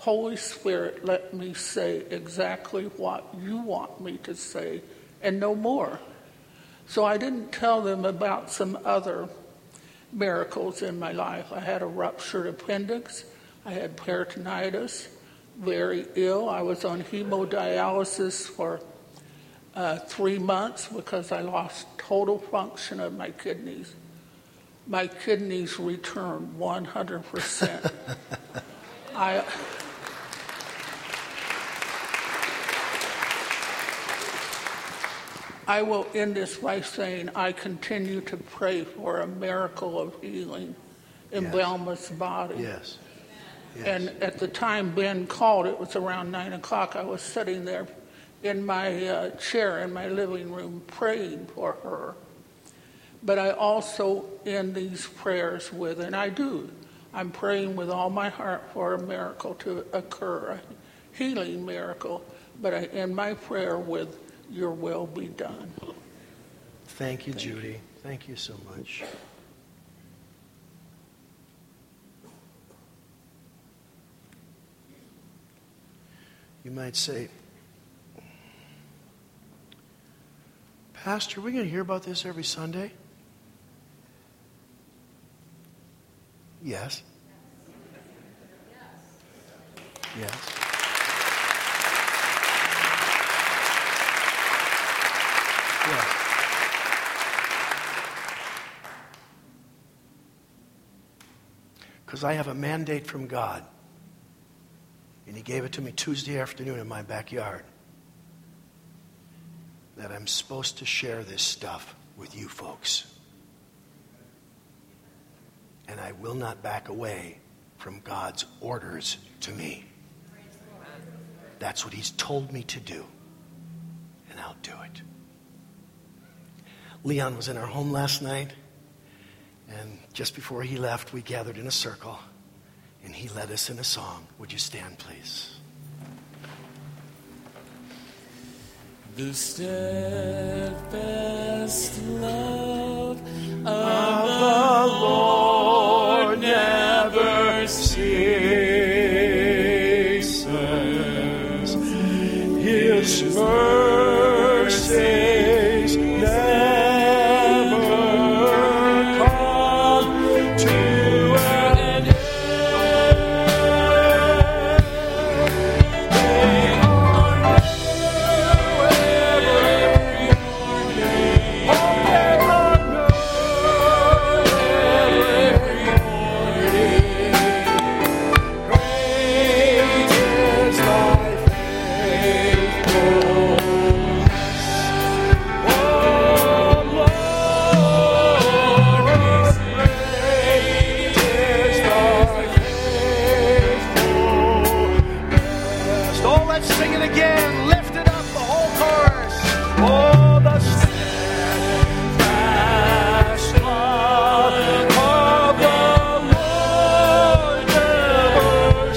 Holy Spirit, let me say exactly what you want me to say and no more. So I didn't tell them about some other miracles in my life. I had a ruptured appendix. I had peritonitis, very ill. I was on hemodialysis for uh, three months because I lost total function of my kidneys. My kidneys returned one hundred percent. I... I will end this by saying I continue to pray for a miracle of healing in Yes. Velma's body. Yes. Yes. And at the time Ben called, it was around nine o'clock, I was sitting there in my uh, chair in my living room praying for her. But I also end these prayers with, and I do, I'm praying with all my heart for a miracle to occur, a healing miracle, but I end my prayer with, your will be done. Thank you, Judy. Thank you so much. You might say, Pastor, are we going to hear about this every Sunday? Yes. Yes. Yes. Because I have a mandate from God. And he gave it to me Tuesday afternoon in my backyard. That I'm supposed to share this stuff with you folks. And I will not back away from God's orders to me. That's what he's told me to do. And I'll do it. Leon was in our home last night. And just before he left, we gathered in a circle. And he led us in a song. Would you stand, please? The steadfast love of the Lord never ceases. His mercies never come to an end. They are new every morning. Oh, they are new every morning. Great is thy faithfulness. Oh, Lord, great is thy faithfulness. Oh, let's sing it again. Lift it up, the whole chorus. Oh, the steadfast love of the Lord never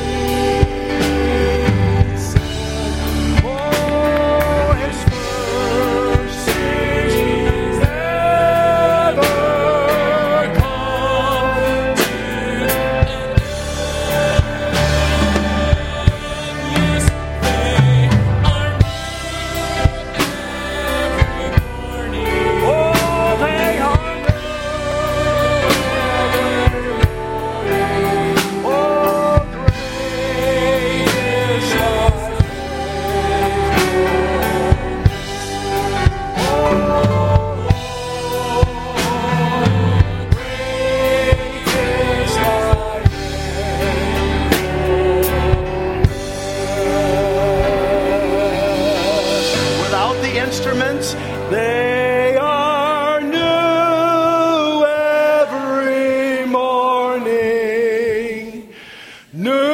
ceases. Oh, his mercies never come to an end. Yes, they are new every morning. Oh, they are new every morning. Oh, great is thy faithfulness. Oh, Lord, great is thy faithfulness. Without the instruments, they are new every morning. New